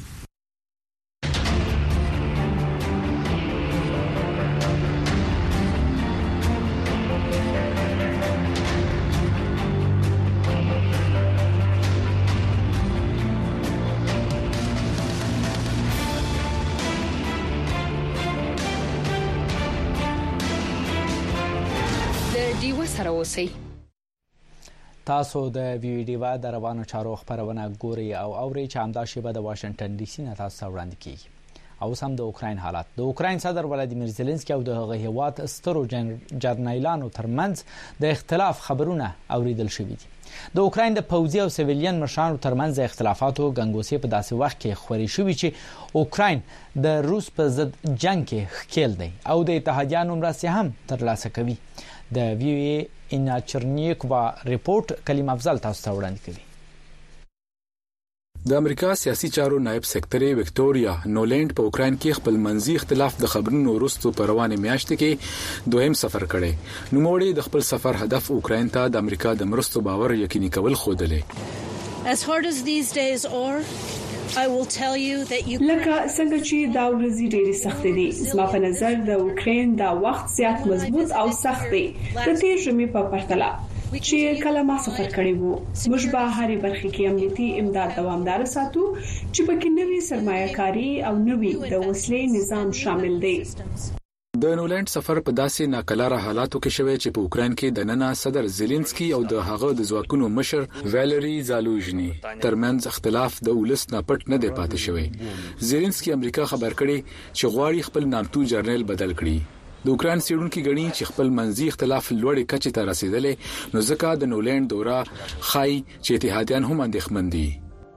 تاسو د ویډیو د روانو چارو خبرونه ګوري او اوري چې همدا شیبه د واشنگټن ډي سي نه تاسو وړاندې کیږي. او سم د اوکراین حالات. د اوکراین صدر ولادیمیر زيلنسکي او د هغه هیواد سترو جرنیلانو ترمنځ د اختلاف خبرونه اوریدل شوې دي. د اوکراین د پوځي او سیویلین مشرانو ترمنځ د اختلافاتو غنګوسې په داسې وخت کې خوري شوې چې اوکراین د روس په ضد جنگ کې ښکیل دی او د اتحادیانو مرستې هم ترلاسه کوي. د وی ای اینا چرنیکوا ریپورت کلیم افضل تاسو ته وړاندې کوي. د امریکا سیاسي چارو نائب سکرټري وکټوريا نولند په اوکرين کې خپل منځي اختلاف د خبرونو وروسته په روانه میاشت کې دویم سفر کړي. نو موړي د خپل سفر هدف اوکرين ته د امریکا د مرستو باور یقیني کول خوده. As hard as these days are, I will tell you that you لکه څنګه چې دا ورځې ډېرې سخت دي، زما په نظر د اوکرين دا وخت زیات مضبوط او سخت دی د تیر ژمي په پرتله چې کله ما سفر کړی وو. موږ به هرې برخه کې امنیتي امداد دوامدار ساتو چې پکې نوي سرمایه‌کاري او نوي د وسلې نظام شامل دی. د نولند سفر په داسې ناکلاره حالاتو کې شوی چې په اوکرين کې د ننا صدر زيلنسکي او د هغه د ځواکونو مشر واليري زالوژني ترمنځ اختلاف د ولس نه پټ نه دی پاتې شوی. زيلنسکي امریکا خبر کړي چې غواړي خپل نامتو جرنیل بدل کړي. د اوکرين سیډونکو غني چې خپل منځي اختلاف لوړې کچې ته رسیدلې، نو ځکه د نولند دوره خای چې اتحادیان هم اندېښمن دي.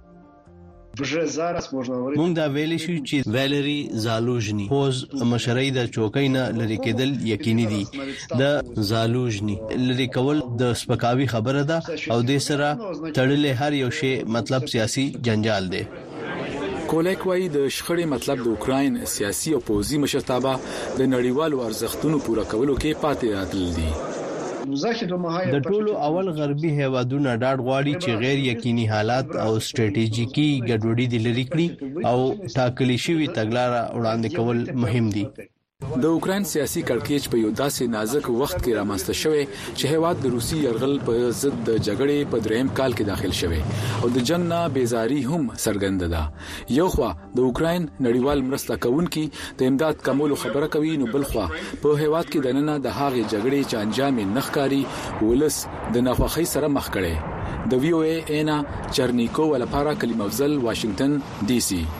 مونږ دا ویلې شو چې واليري زالوژني پوز مشرۍ د چوکۍ نه لری کېدل یقیني دي. د زالوژني لری کول د سپکاوي خبره ده او د سره تړلې هر یو شی مطلب سیاسي جنجال دی. کولیک وایي د شخړې مطلب د اوکرين سیاسي او پوځي مشرتابه د نړیوالو ارزښتونو پوره کولو کې پاتې راتل دي. د ټولو اول غربي هیوادونو ډاډ غواړي چې غیر یقیني حالات او استراتیژیکي ګډوډي د لری کړي او ټاکلي شوی تګلارې وړاندې کول مهم دي. د اوکرين سیاسي کړکېچ په یو داسې نازک وخت کې رامنځته شوی چې هیواد د روسي يرغل په ضد د جګړې په دریم کال کې داخل شوی او د جنگ نه بیزاری هم څرګند ده. یو خو د اوکرين نړیوال مرسته کوونکي د امداد کمولو خبره کوي، نو بل خو په هیواد کې د نن د هغې جګړې چې انجام یې نخکاری ولس د ناخوخي سره مخ کړي. د وی او ای اینا چرنیکو ولپاره کلمه افضل واشنگټن ډي سي.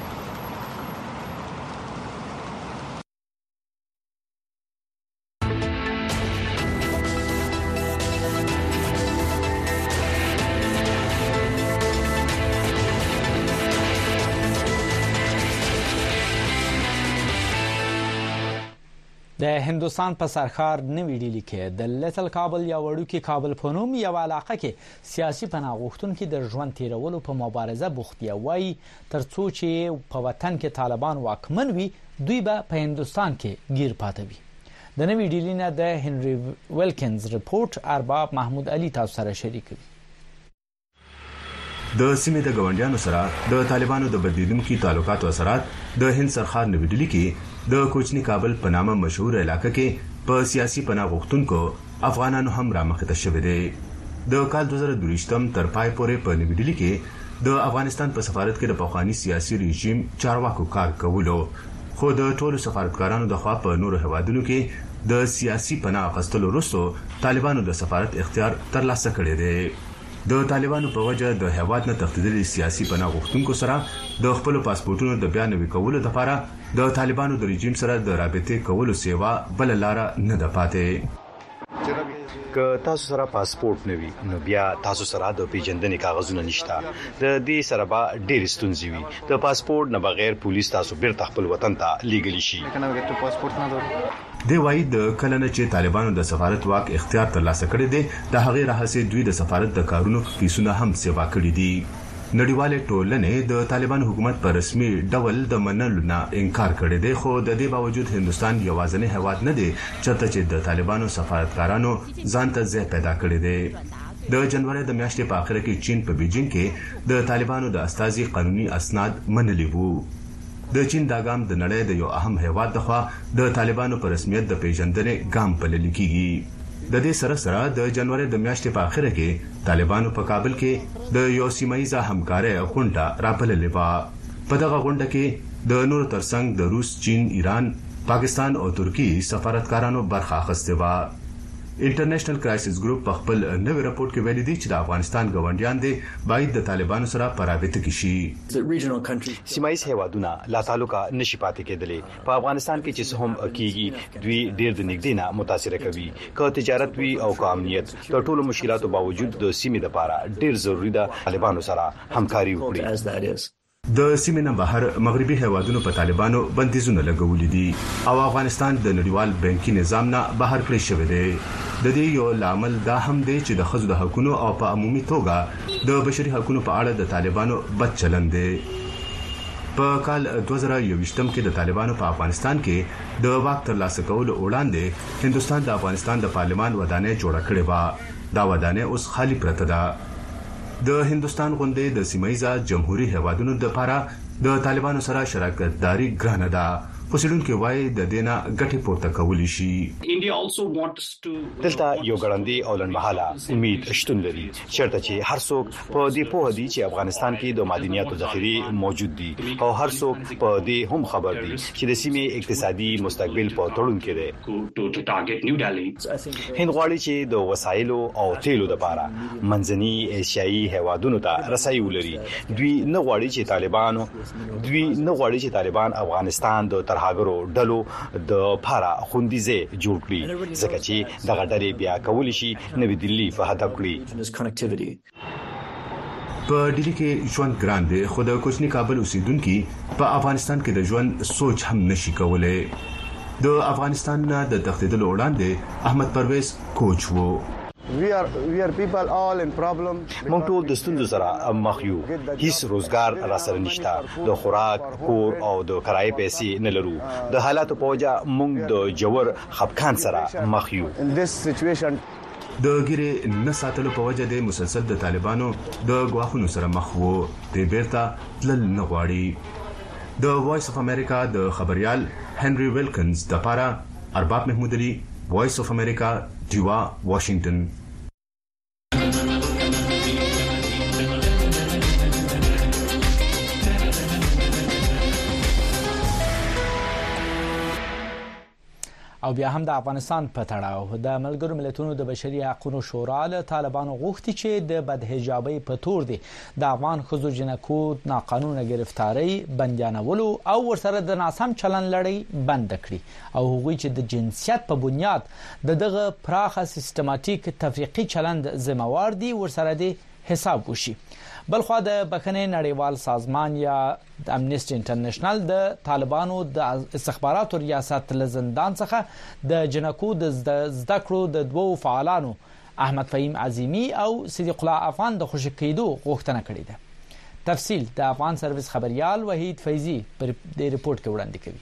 د هندوستان په سرخار نوې ډیلی کې د لیتل کابل یا وړوکی کابل په نوم یو علاقه کې سیاسي پناه غوښتونکو د ژوند تیرولو په مبارزه بوخت دي. وایي ترڅو چې په وطن کې طالبان واکمن وي دوی به په هندوستان کې گیر پاتې وي. د نوې ډیلی نه د هنري ویلکینز رپورت ارباب محمود علي تاسو سره شریک کړي. د سیمې د ګوندیانو سره د طالبانو د بدلیدونکو تعلقاتو اثرات د هند سرخار نوې ډیلی کې د کوچنی کابل په نامه مشهور علاقې کې په سیاسي پناه غوښتونکو افغانانو هم رامخته شوې دي. د کال دوه زره دوه تر پای پورې په نوې ډیلی کې د افغانستان په سفارت کې د پخوانی سیاسي رژیم چارواکو کار کولو، خو د ټولو سفارتکارانو د خوا په نورو هوادونو کې د سیاسي پناه اخیستلو وروسته طالبانو د سفارت اختیار ترلاسه کړی دی. د طالبانو په وجه د هواد نه تښتیدلي سیاسي پناه غوښتونکو سره د خپل پاسپورتونو د بیان وکولو لپاره د طالبانو د رژیم سره د رابطې کولو سیوا بل لار نه ده پاتې. که تاسو سره پاسپورت نه وي نو بیا تاسو سره د پیژندنې کاغذونه نشته. د دې سره به ډېر ستونزې وي. د پاسپورت نه بغیر پولیس تاسو بیرته خپل وطن ته لیږلی شي. دی وایي د کلنه چې طالبانو د سفارت واک اختیار ترلاسه کړی دی، د هغې راهسې دوی د سفارت د کارونو فیسونه هم سیوا کړي دي. نړیوالې ټولنې د طالبان حکومت پر رسمي ډول د منلو نه انکار کړی دی، خو د دې باوجود هندوستان یوازینی هیواد نه دی چېرته چې د طالبانو سفارتکارانو ځان ته ځای پیدا کړی دی. د جنوري د میاشتې په اخر کې چین په بیجینګ کې د طالبانو د استازي قانوني اسناد منلي وو. د چین دا ګام د نړۍ د یو اهم هیواد لخوا د طالبانو په رسمیت د پیژندنې ګام بلل کیږي. د دې سره سره د جنوري د میاشتې په اخر کې طالبانو په کابل کې د یو سیمایي همکارۍ غونډه راپللې و. په دغه غونډه کې د نورو ترڅنګ د روس، چین، ایران، پاکستان او ترکی سفارتکارانو برخه اخیستې و. انټرنیشنل کرایسس ګروپ په خپل نوې راپورټ کې ویلي دي چې د افغانستان ګوندیان دي باید د طالبانو سره په رابطه کې شي. سیمایي هیوادونه لا تعلقه نشي پاتې کېدلی. په افغانستان کې چې هم کېږي دوی ډېر د نږدې نه متاثر کوي. که تجارت وي او که امنیت، د ټولو مشکلاتو باوجود د سیمې لپاره ډېر ضروری ده طالبانو سره همکاري وکړي. د سیمې نه بهر مغربي هیوادونو په طالبانو بندیزونه لګولې دي او افغانستان د نړیوال بانکي نظام نه بهر کړی شوی دی. د دې یو لامل دا هم دی چې د ښځو د حقوقو او په عمومي توګه د بشري حقوقو په اړه د طالبانو بد چلند دی. په کال دوه زره یوویشتم کې د طالبانو په افغانستان کې د واک ترلاسه کولو وړاندې هندستان د افغانستان د پارلمان ودانۍ جوړه کړې و. دا ودانۍ اوس خالی پرته ده. د هندستان غونډې د سیمایي جمهوریت هیوادونو د لپاره د طالبانو سره شراکتداري ګرانه ده. خصوصاً وایي د دینه ګټه پورته کولی شي. دلته یو ګړندی او لنډمهاله امید شتون لري چیرته چې هر څوک په دې پوه دي چې افغانستان کې د معدنیاتو ذخیره موجود دي او هر څوک په دې هم خبر دي چې د سیمې اقتصادي مستقبل په تړون کې دی. هند غواړي چې د وسایلو او تیلو لپاره منځني ایشیایي هیوادونو ته رسایي ولري. دوی نه غواړي چې طالبانو دوی نه غواړي چې طالبان افغانستان د هاګرو ډلو د پارا خوندیزه جوړ کړي ځکه چې دغه ډلې بیا کول شي نوې دلی په هدف کړي. په ډیلی کې ژوند ګران دی خو د کوچنی کابل اوسیدونکو په افغانستان کې د ژوند سوچ هم نشي کولای. د افغانستان نه د تښتیدلو وړاندې احمد پرویز کوچ وو. We are we are people all in problem. موږ ټول د ستونزو سره مخ یو. هیڅ روزګار را سره نشته. د خوراک، کور او د کرایې پیسې نه لرو. د حالاتو په وجه موږ د جوړ خپکان سره مخ یو. In this situation د ګیره نه ساتلو په وجه د مسلسل د طالبانو د غواخونو سره مخ وو. د بیرته تل نه غواړي. د وایس اف امریکا د خبريال هنري ویلکنز د پاره ارباب محمود علي، وایس اف امریکا، دیوا، واشنگټن. او بیا هم د افغانستان په تړاو د ملګرو ملتونو د بشري حقوقو شورا له طالبانو غوښتي چې د بدحجابۍ په تور دي د افغان ښځو جنکو ناقانونه گرفتاری، بندیانولو او ورسره د ناسم چلن لړۍ بند کړي او هغوی چې د جنسیت په بنیاد د دغه پراخه سیستماتیک تفریقي چلند ذمہوار دي ورسره د حساب وشي. بلخو د بخښنې نړیوال سازمان یا د امنیسټي انټرنیشنل د طالبانو د استخباراتو ریاست له زندان څخه د جنکو د زده کړو د دوو فعالانو احمد فهیم عظیمی او صدیق الله افغان د خوشی کېدو غوښتنه کړې ده. تفصیل د افغان سرویس خبريال وحید فیضی پر د ریپورت کې وړاندې کوي.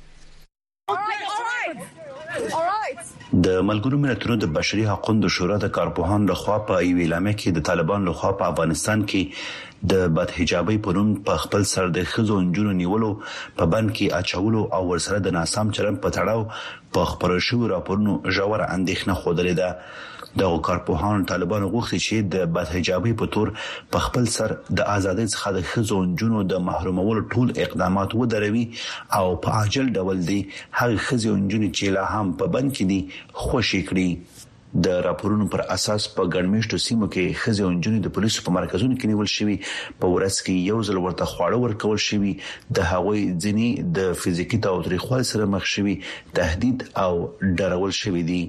د ملګرو ملتونو د بشري حقوقو شورا د کارپوهانو لخوا په یو اعلامیه کې د طالبان لخوا په افغانستان کې د بدحجابۍ په نوم په خپل سر د ښځو انجونو نیولو په بند کې اچولو او ورسره د ناسم چلند په تړاو په خبرو شوی راپورونو ژوره اندېښنه خوده ده. د کارپوهانو طالبانو غوښتي چې د بدحجابۍ په تور په خپل سر د ازادۍ څخه د ښځو انجونو د محرومولو ټول اقدامات ودروي او په عاجل ډول دي هغه ښځې انجونې چې لا هم په بند کې دي خوشي کړي. د راپورونو پر اساس په ګڼمشتو سیمو کې ښځې انجونې د پولیسو په مرکزونو کې نیول شوي، په ورځ کې یو ځل ورته خواړه ورکول شوي، د هغوی ځینې د فزیکی تاوتریخوالي سره مخ شوي، تهدید او ډارول شوي دي.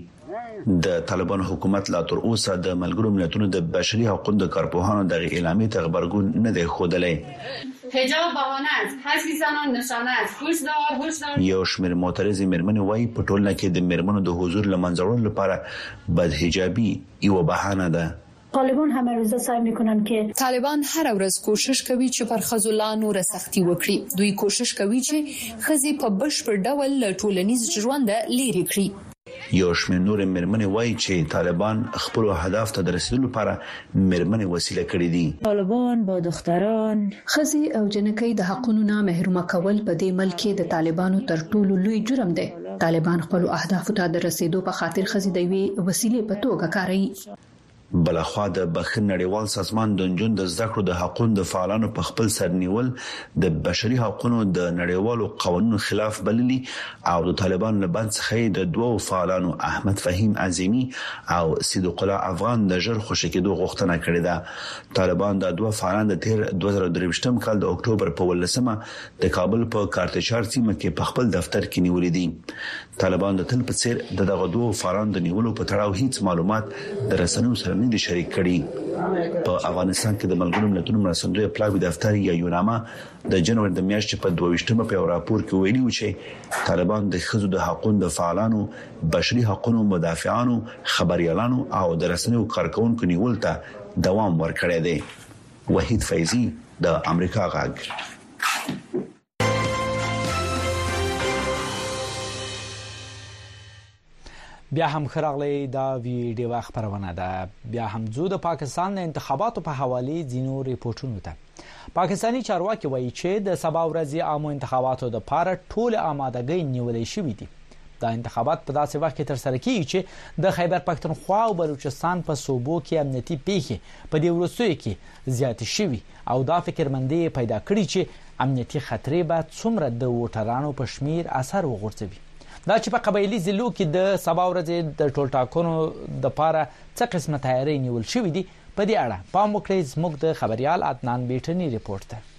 د طالبان حکومت لا تر اوسه د ملګرو ملتونو د بشري حقوقو د کارپوهانو د اعلامیې ته خبرګون نه دی ښودلی. حجاب بهانه است، حذف زنان نشانه است، هوشدار هوشدار. یو شمېر معترضې مېرمنې وایي په ټولنه کې د مېرمنو د حضور له منځه وړلو لپاره بدحجابي یو بهانه ده. طالبان همه روزه سعی میکنن که طالبان هر ورځ کوشش کوي چې پر خزو لا نور سختي وکړي. دوی کوشش کوي چې خزي په بشپړ ډول له ټولنیز ژوند لري کړي. یو شمېر نور مېرمنې وایي چې طالبان خپل هدف ته د رسیدلو لپاره مېرمنې وسیله کړې دي. طالبان با دختران، خزي او جنکۍ د حقونو نه محروم کول په دې ملک کې د طالبانو تر ټولو لوی جرم دی. طالبان خپل اهداف ته د رسیدو په خاطر خزي د وی وسیلې په توګه کاروي. بلخوا د بخښنې نړیوال سازمان د جون د زده کړو د حقوقو د فعالانو په خپل سر نیول د بشري حقوقو د نړیوالو قوانینو خلاف بللي او د طالبان له بند څخه د دوو فعالانو احمد فهیم عظیمی او صدیق الله افغان د ژر خوشی کېدو غوښتنه کړې ده. طالبان د دوه فعالان د تیر دوه زره درویشتم کال د اکتوبر په ولسمه د کابل په کارتچار سیمه کې په خپل دفتر کې نیولې دي. طالبان د تل په څیر د دغه دوه فعالانو د نیولو په تړاو هیڅ معلومات د رسنیو سره نه دي شریک کړي. په افغانستان کې د ملګرو ملتونو مرستندوی پلاوی دفتر یا یوناما د جنوري د میاشتې په دوه ویشتمه په راپور کې ویلي و چې طالبان د خزو د حقوقو د فعالانو، بشري حقوقو مدافعانو، خبريالانو او د رسنیو کارکونکو نیول ته دوام ورکړی دی. وحید فیضی د امریکا غږ. بیا هم خراغلی دا ویډیو خبرونه ده. بیا هم زو د پاکستان د انتخاباتو په حواله ځینو ریپورتونو ته پاکستانی چارواکي وایي چې د سبا ورځې عامو انتخاباتو د لپاره ټول آمادګۍ نیولې شوې دي. دا انتخابات په داسې وخت کې تر سره کیږي چې د خیبر پښتونخوا او بلوچستان په صوبو کې امنیتي پیښې په دې وروستیو کې زیات شوي او دا فکرمندي پیدا کړې چې امنیتي خطرې به څومره د ووټرانو په شمیر اثر وغورځوي. دا چې په قبایلی ضلعو کې د سبا ورځې د ټولټاکونو د لپاره څه قسمه تیاری نیول شوې دي، په دې اړه پام وکړئ زموږ د خبريال عدنان بیٹنی ریپورت ته.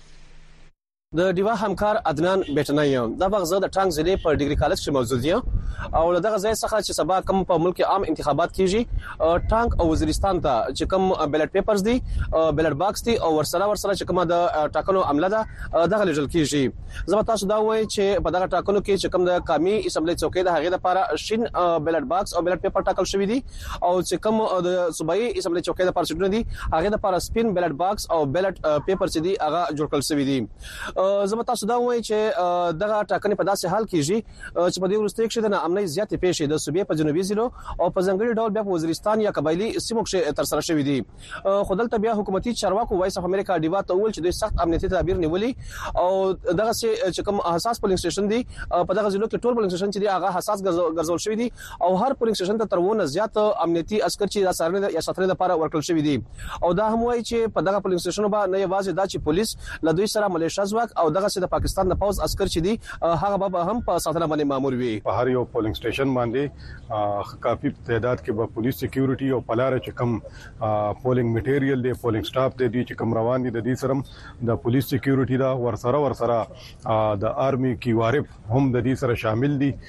د ډیوا همکار عدنان بیٹنی یم. دا بغزه د ټانګ ضلع په ډیګري کالج کې موجود یم او له دغه ځای څخه چې سبا کوم په ملک عام انتخابات کیږي ټانګ او وزیرستان ته چې کوم بیلټ پیپرز دي، بیلټ باکس دي او ورسره ورسره چې کومه د ټاکنو عمله ده دغه لږل کیږي. زما تاسو دا وایي چې په دغه ټاکنو کې چې کوم د قومي اسمبلی چوکۍ د هغې لپاره شین بیلټ باکس او بیلټ پیپر ټاکل شوی دي او چې کوم د صوبایي اسمبلی چوکۍ لپاره سټونه دي هغې لپاره سپین بیلټ باکس او بیلټ پیپر چې دي هغه جوړ کړل شوی دي. زما تاسو دا وایي چې دغه ټاکنې په داسې حال کیږي چې په دې وروستیو کې د ناامنۍ زیاتې پیښې د صوبې په جنوبي ضلعو او په ځنګړي ډول بیا په وزیرستان یا قبایلی سیمو کې تر سره شوې دي. خو دلته بیا حکومتي چارواکو وایس اف امریکا ډیوا ته ویل چې دوی سخت امنیتي تدابیر نیولي او دغه چې کوم حساس پولینګ سټیشن دي په دغه ضلعو کې ټول پولینګ سټیشن چې دي هغه حساس ګرځول شوی دي او هر پولینګ سټیشن ته ترونه زیات امنیتي عسكر چې د سارنې یا ساتنې لپاره ورکړل شوی دي او دا هم وایي چې په دغه پولینګ سټیشن باندې نه یوازې دا چې پولیس له دوی سره ملیشیا ځواک او دغه چې د پاکستان د پوز عسكر چې دي هغه به هم په ساتنه باندې مامور وي. په هر یو پولینګ سټیشن باندې کافي تعداد کې به پولیس سکیورټي او پلاره چې کم پولینګ میټیریل دی، پولینګ سټاف دی چې کم روان دي د دې سره د پولیس سکیورټي دا ورسره ورسره د آرمي کیوارف هم د دې سره شامل دي.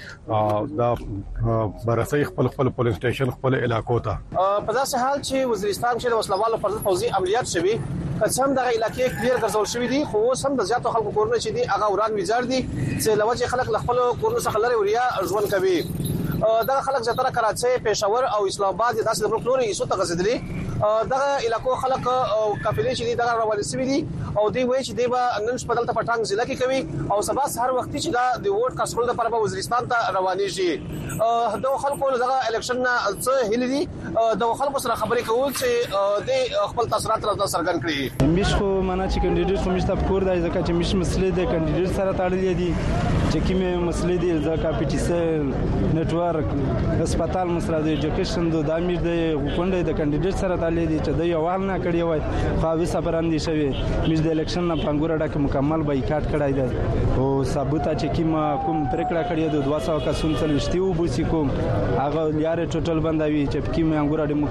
دا برسي خپل خپل پولیس سټیشن خپل علاقو ته په داسې حال چې وزیرستان کې د وسلوالو پر ضد فوزي عملیات شوي قسم دغه علاقې کلیر ګرځول شوی دي خو اوس هم د زیاتو خلکو کورونه چې دي هغه وران ویزار دي چې لوجه خلک له خپل کورونو څخه لري وریا ژوند کوي. دغه خلک زیاتره کراچۍ، پېښور او اسلام آباد داسې د ملک نورو ایسو ته غځېدلي. دغه علاقو خلک قافلې چې دي دغه روانې سوي دي او دوی وایي چې دوی به نن شپه دلته په ټانګ ضلع کې کوي او سبا سهار وختي چې دا د ووټ کاسټرول لپاره به وزیرستان ته روانېږي. دغه خلکو دغه الیکشن نه څه هیلې دي دغه خلکو سره خبرې کوو چې دوی خپل تاثیرات راته څرګند کړي. مش خو معنا چې کاندیدټ خو مشته پکور دی ځکه چې مش مسلې د کاندیدټ سره تړلې دي چې کومه مسلې دي ځکه پی ټی سی نتورک هسپتال مسره د ایجوکیشن د امیر د حکومت د کاندیدټ سره تړلې دي چې د یو حال نه کړی وای خو وی سفران دي شوی مش د الیکشن نه پنګوره ډک مکمل بایکاټ کړای دی او ثابت چې کوم کوم پریکړه کړی د دوه سوه کسون څلوشتي او بوسی کوم هغه لیار ټوټل بندوي چې کوم انګوره د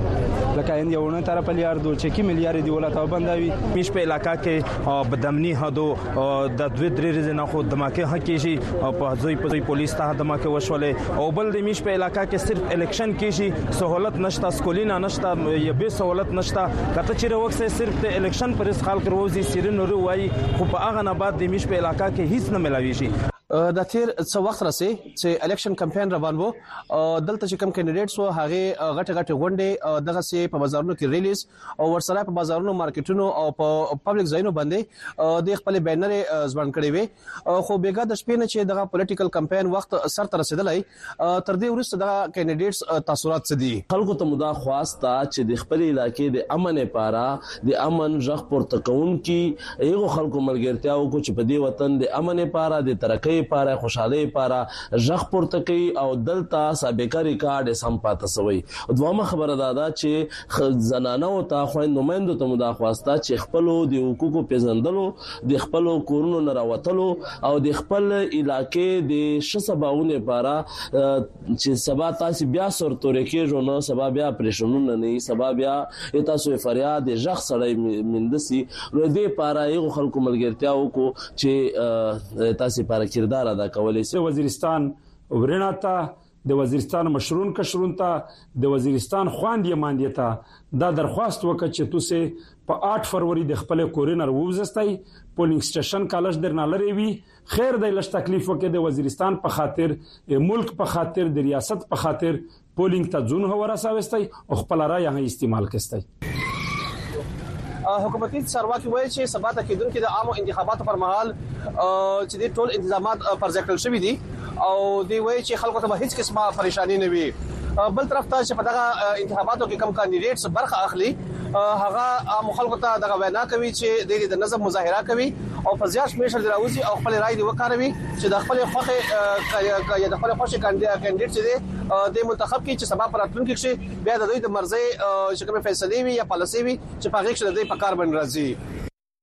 مخ لکه اند یو نه طرف لیار دو چې کوم لیار دی ولته بندوي مش په علاقہ کې بدامنی هدو د دوه درې ورځې نه خو دماکه حقیقي او په ځای په ځای پولیس ته دماکه وشولې او بل د مش په علاقہ کې صرف الیکشن کېږي سہولت نشته سکولینا نشته یا به سہولت نشته کته چې وکسه صرف د الیکشن پر اس خلک روزي سیرن ورو وای خو په هغه نه بعد د مش په علاقہ کې هیڅ نه ملاوي شي. د تیر څو وخت راسي چې الیکشن کمپاین روان وو دلته چې کوم کینډیډیټس وو هغه غټه غټه غونډې دغه سي په بازارونو کې ریلیز او ورسره په بازارونو مارکیټونو او په پبلک ځایونو باندې د خپل بینر ځوان کړي وي خو بیګا د شپې نه چې دغه پولیټیکل کمپاین وخت سر ته رسیدلای تر دې وروسته دغه کینډیډیټس تاثیرات څه دي. خلکو ته مدا خواسته چې د خپل علاقې د امن لپاره د امن ژغ پورته کون کی ایغو خلکو ملګرتیا وکړو چې په دې وطن د امن لپاره د ترقۍ لپاره خوشاله لپاره ژغ پورته کوي او دلته سابقه ریکارډ سم پاتې سوی. دوامه خبره ده چې زنانه او تا خويند نوماندو ته مدا خواسته چې خپل د حقوقو پیژندلو د خپل کورونو نه راوتلو او د خپل علاقې د شسباونه لپاره چې سبا تاسو بیا سرتورې کې نو سبا بیا پرېښونونه نه سبا بیا تاسو فریاد ژغ سړی مندسي نو دې لپاره یو خلکو ملګرتیا وکړو چې تاسو لپاره کردار ادا کولای شي. وزیرستان ورناتا د وزیرستان مشرون کشرون ته د وزیرستان خواندې ماندې ته دا درخواست وکړه چې تاسو په آठ فروری د خپل کورینر ووزستای پولینګ سټیشن کالج درنه لري وي خیر د لښ تکلیف وکړي د وزیرستان په خاطر ملک په خاطر د ریاست په خاطر پولینګ ته ځون هو راساوستای او خپل رائے هم استعمال کستای. حکومتي چارواکي وایي چې سبا ته کېدونکو د عامو انتخاباتو پر مهال چې د ټول انتظامات پر ځای کړل شوي دي او دی وایي چې خلکو ته هیڅ قسمه پریشانی نه وي. بل طرف ته چې په دغه انتخاباتو کې کم کاندیدټس برخه اخلي هغه عام خلکو ته دغه وینا کوي چې د نظم مظاهره کوي او په ځاش میشر دراوزي او خپل رائے دی وکاروي چې د خپل خوخه یا د خپل خوشي کاندیدټ چې دی د منتخب کې چې سبا پر راتلونکي کې بیا د دوی د مرزي چې کوم فیصله وي یا پالیسي وي چې په هغه کې د دوی په کار باندې راځي.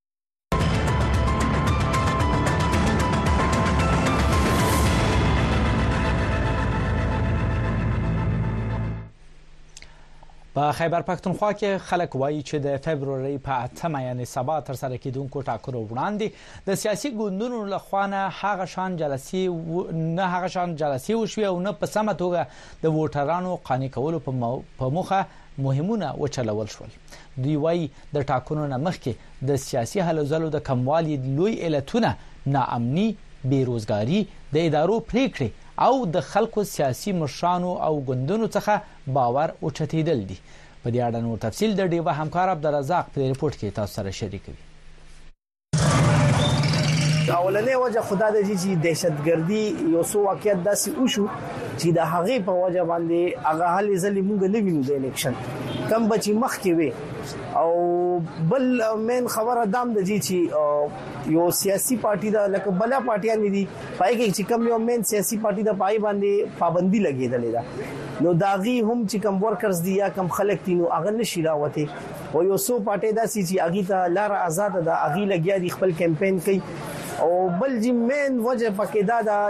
په خیبر پښتونخوا کې خلک وایي چې د فبرवरी په اتمه یعنی سبا تر سره کېدونکو ټاکنو وړاندې د سیاسي ګوندونو لخوا نه هغه شان جلسي نه هغه شان جلسي وشوي او نه په سمه توګه د ووټرانو قانع کولو په موخه مهمونه وچلول شول. دوی وایي د ټاکنو نه مخکې د سیاسي هلو ځلو د کموالي لوی علتونه ناامني بیروزګاری د ادارو پریکړې او د خلکو سیاسي مشرانو او ګوندونو څخه باور اوچتېدل دي. په دې اړه نور تفصیل د ډیوه همکار عبدالرزاق په ریپورت کې تاسو سره شریکوي. اولنې وجه خدا د جی دهشتګردي یو څو واقعیت داسې وشو چې د هغې په وجه باندې هغه حل ځلې مونږ نه وینو د الیکشن کم بچي مخ کې وي او بل مین خبره دام د جی چې یو سیاسي پارټي دا لکه بلا پارټیان دي پای کې چې کم یو مین سیاسي پارټي دا پای باندې پابندي لګیدلې ده نو داغي هم چې کم ورکرز دي یا کم خلک دي نو هغه نشي راوته او یو څو پارټي داسې چې اغي ته لار آزاد ده اغي لګیا دي خپل کمپاین کوي او بل جی مین وجه پکې دا دا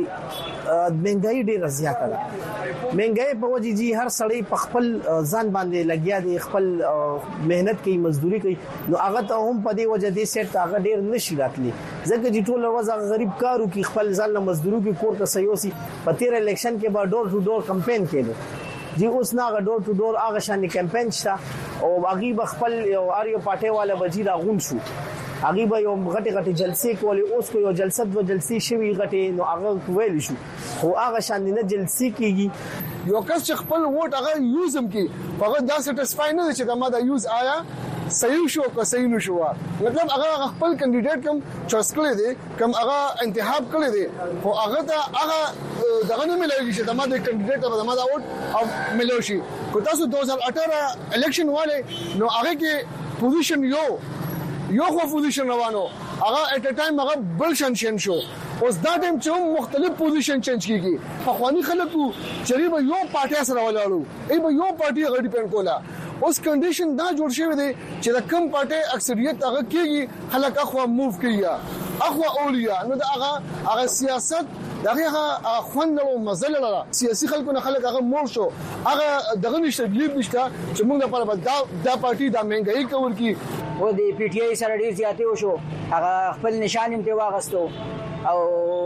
چې مهنګای ډیره زیاته ده. مهنګای په وجه جی هر سړی په خپل ځان باندې لګیا دی خپل مهنت کوي مزدوري کوي نو هغه ته هم په دې وجه دې سیټ هغه ډیر نشي راتلی ځکه چې ټول ورځ غریب کارو کې خپل ځان له مزدوري کې کور ته سيوسي په تیر الیکشن کې به ډور ټو ډور کمپاین کېده جی اوس نه ډور ټو ډور هغه شان کمپاین شته او هغه بخپل یو اریو پټه والا بجی راغون شو هغه به یو غټي غټي جلسې کولې اوس کو یو جلسه د جلسې شوی غټي نو هغه ویل شو خو هغه شان نه جلسې کیږي یو کس چې خپل ووټ هغه یوزم کی هغه دا سټیسفای نه چې دا ما دا یوز آیا صحیح شو که صحیح نشو مطلب هغه خپل کینډیډیټ کوم چوس کړی دی کوم هغه انتخاب کړی دی خو هغه ته هغه دغه نه ملایږي چې دا ما د کینډیډیټ دا ما دا ووټ او ملوشي کو تاسو دو هزار اٹھارہ الیکشن والے نو هغه کې پوزیشن یو یو خو پوزیشن روانو هغه اټ ا ټایم هغه بل شن شن شو اوس دا ټیم چې مختلف پوزیشن چینج کیږي په خواني خلکو چې به یو پارټي سره ولاړو ای به یو پارټي غړي پین کولا اوس کنډیشن دا جوړ شوی دی چې د کم پارټي اکثریت هغه کیږي خلک اخوا موو کیږي اخوا اولیا نو دا هغه هغه سیاست دغه خوندلو مزل لره سیاسي خلکو نه خلک هغه مور شو هغه دغه نشته لیب نشته چې موږ لپاره دا د پارټي د مهنګای کول کی و د پی ټی آی سره ډیر زیاتې وشو هغه خپل نشان هم ته واغستو او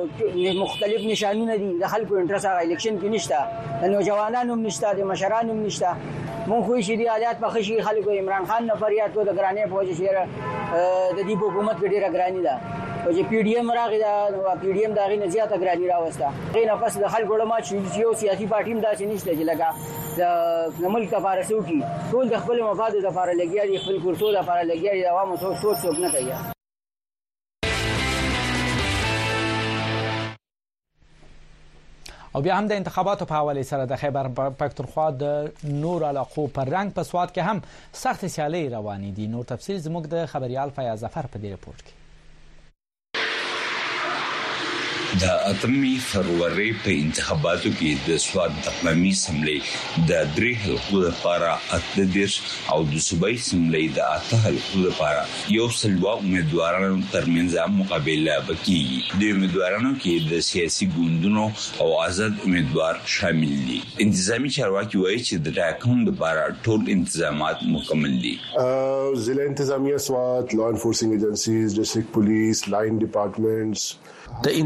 مختلف نشانونه دي د خلکو انټرس هغه الیکشن کې نشته د نوجوانانو هم نشته د مشرانو هم نشته مونږ خو شي دي حالات په خشي خلکو عمران خان نه فریاد کو د ګرانې په وجه چې د دې حکومت کې ډیره ګرانی ده او چې پی ډی ایم راغی دا نو پی ډی ایم دا غي نه زیاته ګرانی راوسته غي نه پس د خلکو لما چې یو سیاسي پارټي هم داسې نشته چې لګا د ملک لپاره سوکي ټول د خپل مفاد لپاره لګیا دي خپل کورسو لپاره لګیا دي عوامو څو سوچ څوک نه کوي. او بیا هم د انتخاباتو په حواله سره د خیبر پښتونخوا د نور علاقو پر رنګ په سواد کې هم سخت سیالي روانې دي. نور تفصیل زموږ د خبريال فیاض ظفر په دې رپورت کې. د اتمې فروری په انتخاباتو کې د سواد د اقلیمي سملې د درې حلقو لپاره اته دیش او د صوبایي سملې د اته حلقو لپاره یو سلوا امیدوارانو ترمنځ مقابله وکړي. د امیدوارانو کې د سیاسي ګوندونو او آزاد امیدوار شامل دي. انتظامی چارواکي وایي چې د ټاکنو لپاره ټول انتظامات مکمل دي. ضلع انتظامیه سواد، لا انفورسینګ ایجنسیز، ډسټریکټ پولیس، لاین ډپارټمنټس د انتظامی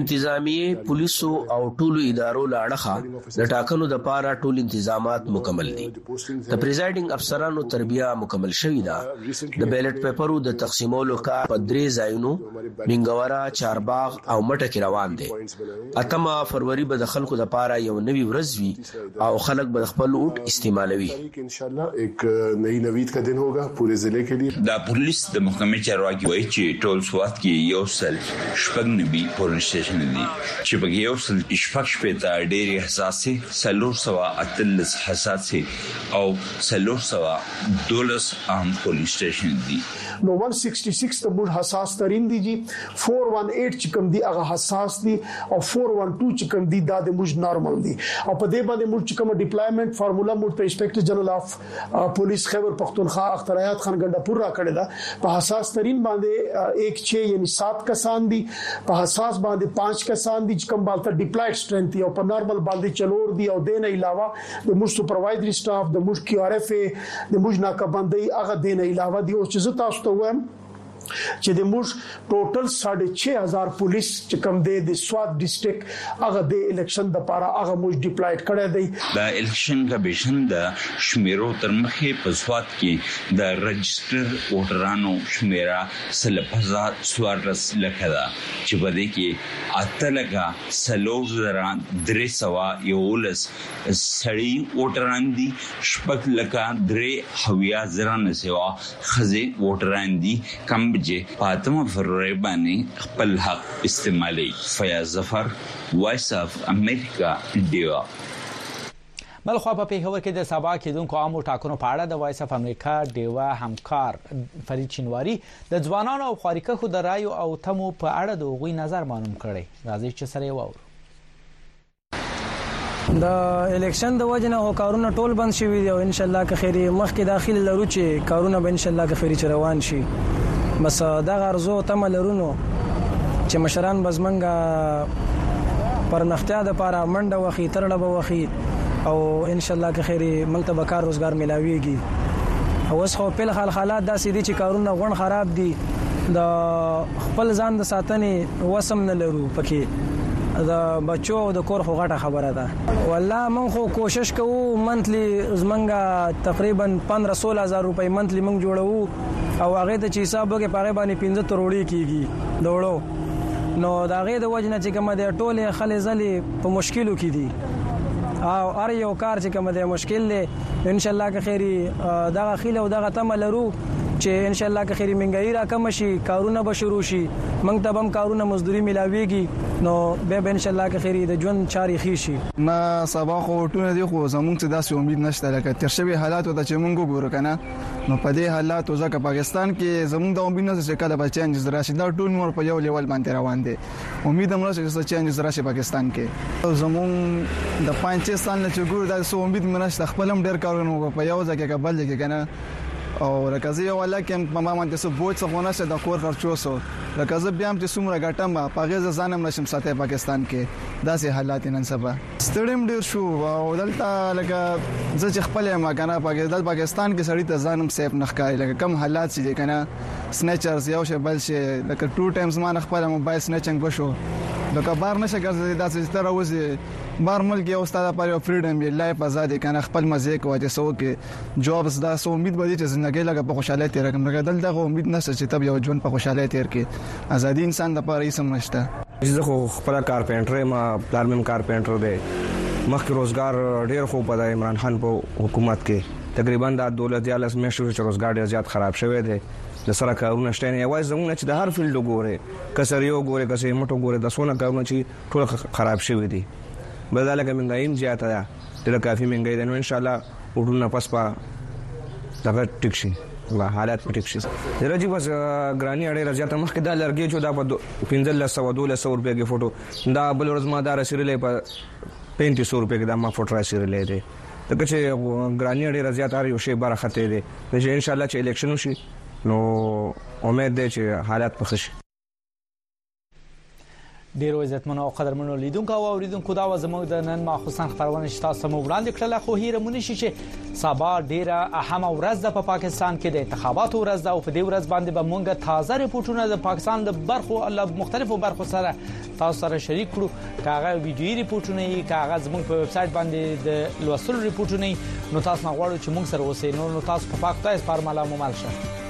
اعلامیه پولیسو او ټولو ادارو لاړه د ټاکنو د پاره ټول انتظامات مکمل دي. د پریزایډینګ افسرانو تربیه مکمل شوې ده. د بیلټ پیپرو د تقسیمولو کار په درې ځایونو منګورا، چارباغ او مټه کې روان دي. اتمه فروری به د خلکو د پاره یو نوی ورځ وي او خلک به خپل ووټ استعمالوي. انشاءالله ایک نئی نوید کا دن ہوگا پورے ضلع کے لیے. د پولیس د محکمې چارواکي وایي چې ټول سواد کې یو سل شپږ نبي پولیس سټیشن دي چې په یو سل شپږ شپږ ډېری حساسه سلور سوا اتلس حساسه او سلور سوا دولس عام پولیس سټیشن دي. نو one sixty-six ته موږ حساس ترين دي جی four eighteen چې کوم دي هغه حساس دي او four twelve چې کوم دي دا د موږ نارمل دي. او په دې باندې موږ چې کوم ډیپلایمنٹ فارمولا موږ ته انسپیکټر جنرال اف پولیس خیبر پختونخوا اخترایات خان ګنڈا پور را کړی دا. په حساس ترين باندې ایک چھ یعنی سات کسان دي، په حساس باندې پانچ کسان دي چې کوم بالته ډیپلایډ سټرنث دي او په نارمل باندې چلور دي. او دین علاوه د موږ سپروایزري سټاف د موږ کیو ار اف د موږ ناکبندي هغه دین علاوه دي. او چې زه تاسو ته وایم چې د موږ ټوټل ساڑھے چھ ہزار پولیس چې کوم دی د سوات ډیسټریکټ هغه د الیکشن د لپاره هغه موږ ډیپلایډ کړی دی. د الیکشن کمیشن د شمیرو تر مخې په سوات کې د رجستر ووټرانو شمیره سلپزا سوارلس لکه ده چې په دې کې اته لکه سلور زره درې سوه یولس سړي ووټران دي، شپږ لکه درې هویا زره نه سوا ښځې ووټران دي. کم بجې پاتمه فروری باندې خپل حق استعمالي. فیاض ظفر، وایس اف امریکا، ډیوا. بلخوا په پیښور کې د سبا کېدونکو عامو ټاکنو په اړه د وایس اف امریکا ډیوا همکار فرید شینواری د ځوانانو او خارقو د رایو او تمو په اړه د غوي نظر معلوم کړي. راځي چې سره وورو. د الیکشن د وجنه او کارونه ټول بند شوي دي او ان شاء الله که خیری مخکې داخله لرو چې کارونه به ان شاء الله که خیری روان شي. بس دا غرضو تم لرونو چې مشران بزمنګا پر نختیا د پاره منډه وخی ترړه به وخی او ان شاء الله که خیری ملته کار روزګار ملاويږي. او اوس خو په حال حالات داسې دي چې کارونه غون خراب دي. د خپل ځان د ساتنې وسم نه لرو پکې د بچو او د کور خو غټه خبره ده. والله من خو کوشش کوو منتلی زمنګا تقریبا پندرہ سولہ هزار روپۍ منتلی من جوړو او هغه ته چې حساب وکړي پاره باندې پنځه تروړي کیږي دوړو. نو دا غي د وجنه چې کومه د ټوله خلې زلي په مشکلو کې دي او ار یو کار چې کومه د مشکل له ان شاء الله که خیری دغه خیله او دغه تم لرو چې ان شاء الله که خیری منګای را کم شي، کارونه به شروع شي، موږ ته هم کارونه مزدوري ملاويږي. نو به ان شاء الله که خیری د ژوند چاري خي شي. نه سبا خو ټونه دي خو زموږ ته داسې امید نشته لکه تر شوی حالات ته چې موږ ګورو کنه. نو په دې حالات او ځکه پاکستان کې زموږ د امید نه چې کله به چینجز راشي دا ټول مور په یو لیول باندې روان دي. امید هم راځي چې چینجز راشي پاکستان کې. زموږ د پاکستان له چګور د سو امید منشت خپل هم ډیر کارونه په یو ځکه کې بل کې کنه. او لکه یو ولکه په ما باندې سو بوج څخه شه د کور خرچو سو لکه زه بیا هم چې څومره ګټم په غیزه ځانم نشم ساتي پاکستان کې داسې حالات نن سبا ستړم ډیر شو او دلته لکه زه چې خپل ما کنه پاکستان پاکستان کې سړی ته ځانم سیف نخکای لکه کم حالات چې کنه سنیچرز یو شه بل شه لکه ټو ټایمز ما خپل موبایل سنیچنګ وشو لکه بار نشه ګرځي داسې تر اوسه بار ملک یو استاد پر یو فریډم یې لایف آزاد کنه خپل مزه کوي چې سو کې جابز دا سو امید به دي چې زندګي لګه په خوشاله تیر کوم لکه دلته امید نشته چې تب یو ژوند په خوشاله تیر کې ازادي انسان د پاره یې سم نشته. زه خو خپل کارپنټر ما پلانم کارپنټر دی مخکې روزګار ډیر خو په عمران خان په حکومت کې تقریبا د دولت یالس مشور چې روزګار ډیر زیات خراب شوی دی. د سره کارونه شته نه وای زموږ چې د هر فیلډ وګوره کسریو وګوره کسې موټو وګوره د سونه کارونه چې ټول خراب شوی دي. بداله کې منګایم زیاته ده ډېر کافي منګای ده. نو ان شاء الله وډونه پس په دغه ټیک شي الله حالات ټیک شي. درځي بس ګرانی اړې راځه مخکې دا لرګي چې دا په پنځه سو دوله سو روپیا کې فوټو دا بل ورځ ما دا رسېلې په پینتیس سو روپیا کې دا ما فوټو رسېلې دي. دغه چې ګرانی اړې راځه تار یو شی برخه ته دي چې ان شاء الله چې الیکشن وشي نو امید ده چې حالات پخ شي. ډیرو عزتمنو او قدرمنو لیدونکو او اوریدونکو دا وزموږ د نن ماخصن خبرونه شتا سمو وړاندې کړل خو هیره مونږ شي چې سبا ډیره اهم ورځ ده په پاکستان کې د انتخاباتو ورځ ده او په دې ورځ باندې به مونږ تازه ریپورتونه د پاکستان د برخو الله مختلفو برخو سره تاسو سره شریک کړو کاغه ویډیوي ریپورتونه یې کاغذ مونږ په ویب سټ باندې د لوستلو ریپورتونه نو تاسو نه غواړئ چې مونږ سره اوسئ نو تاسو په پاک تاسو پرماله مو مالشه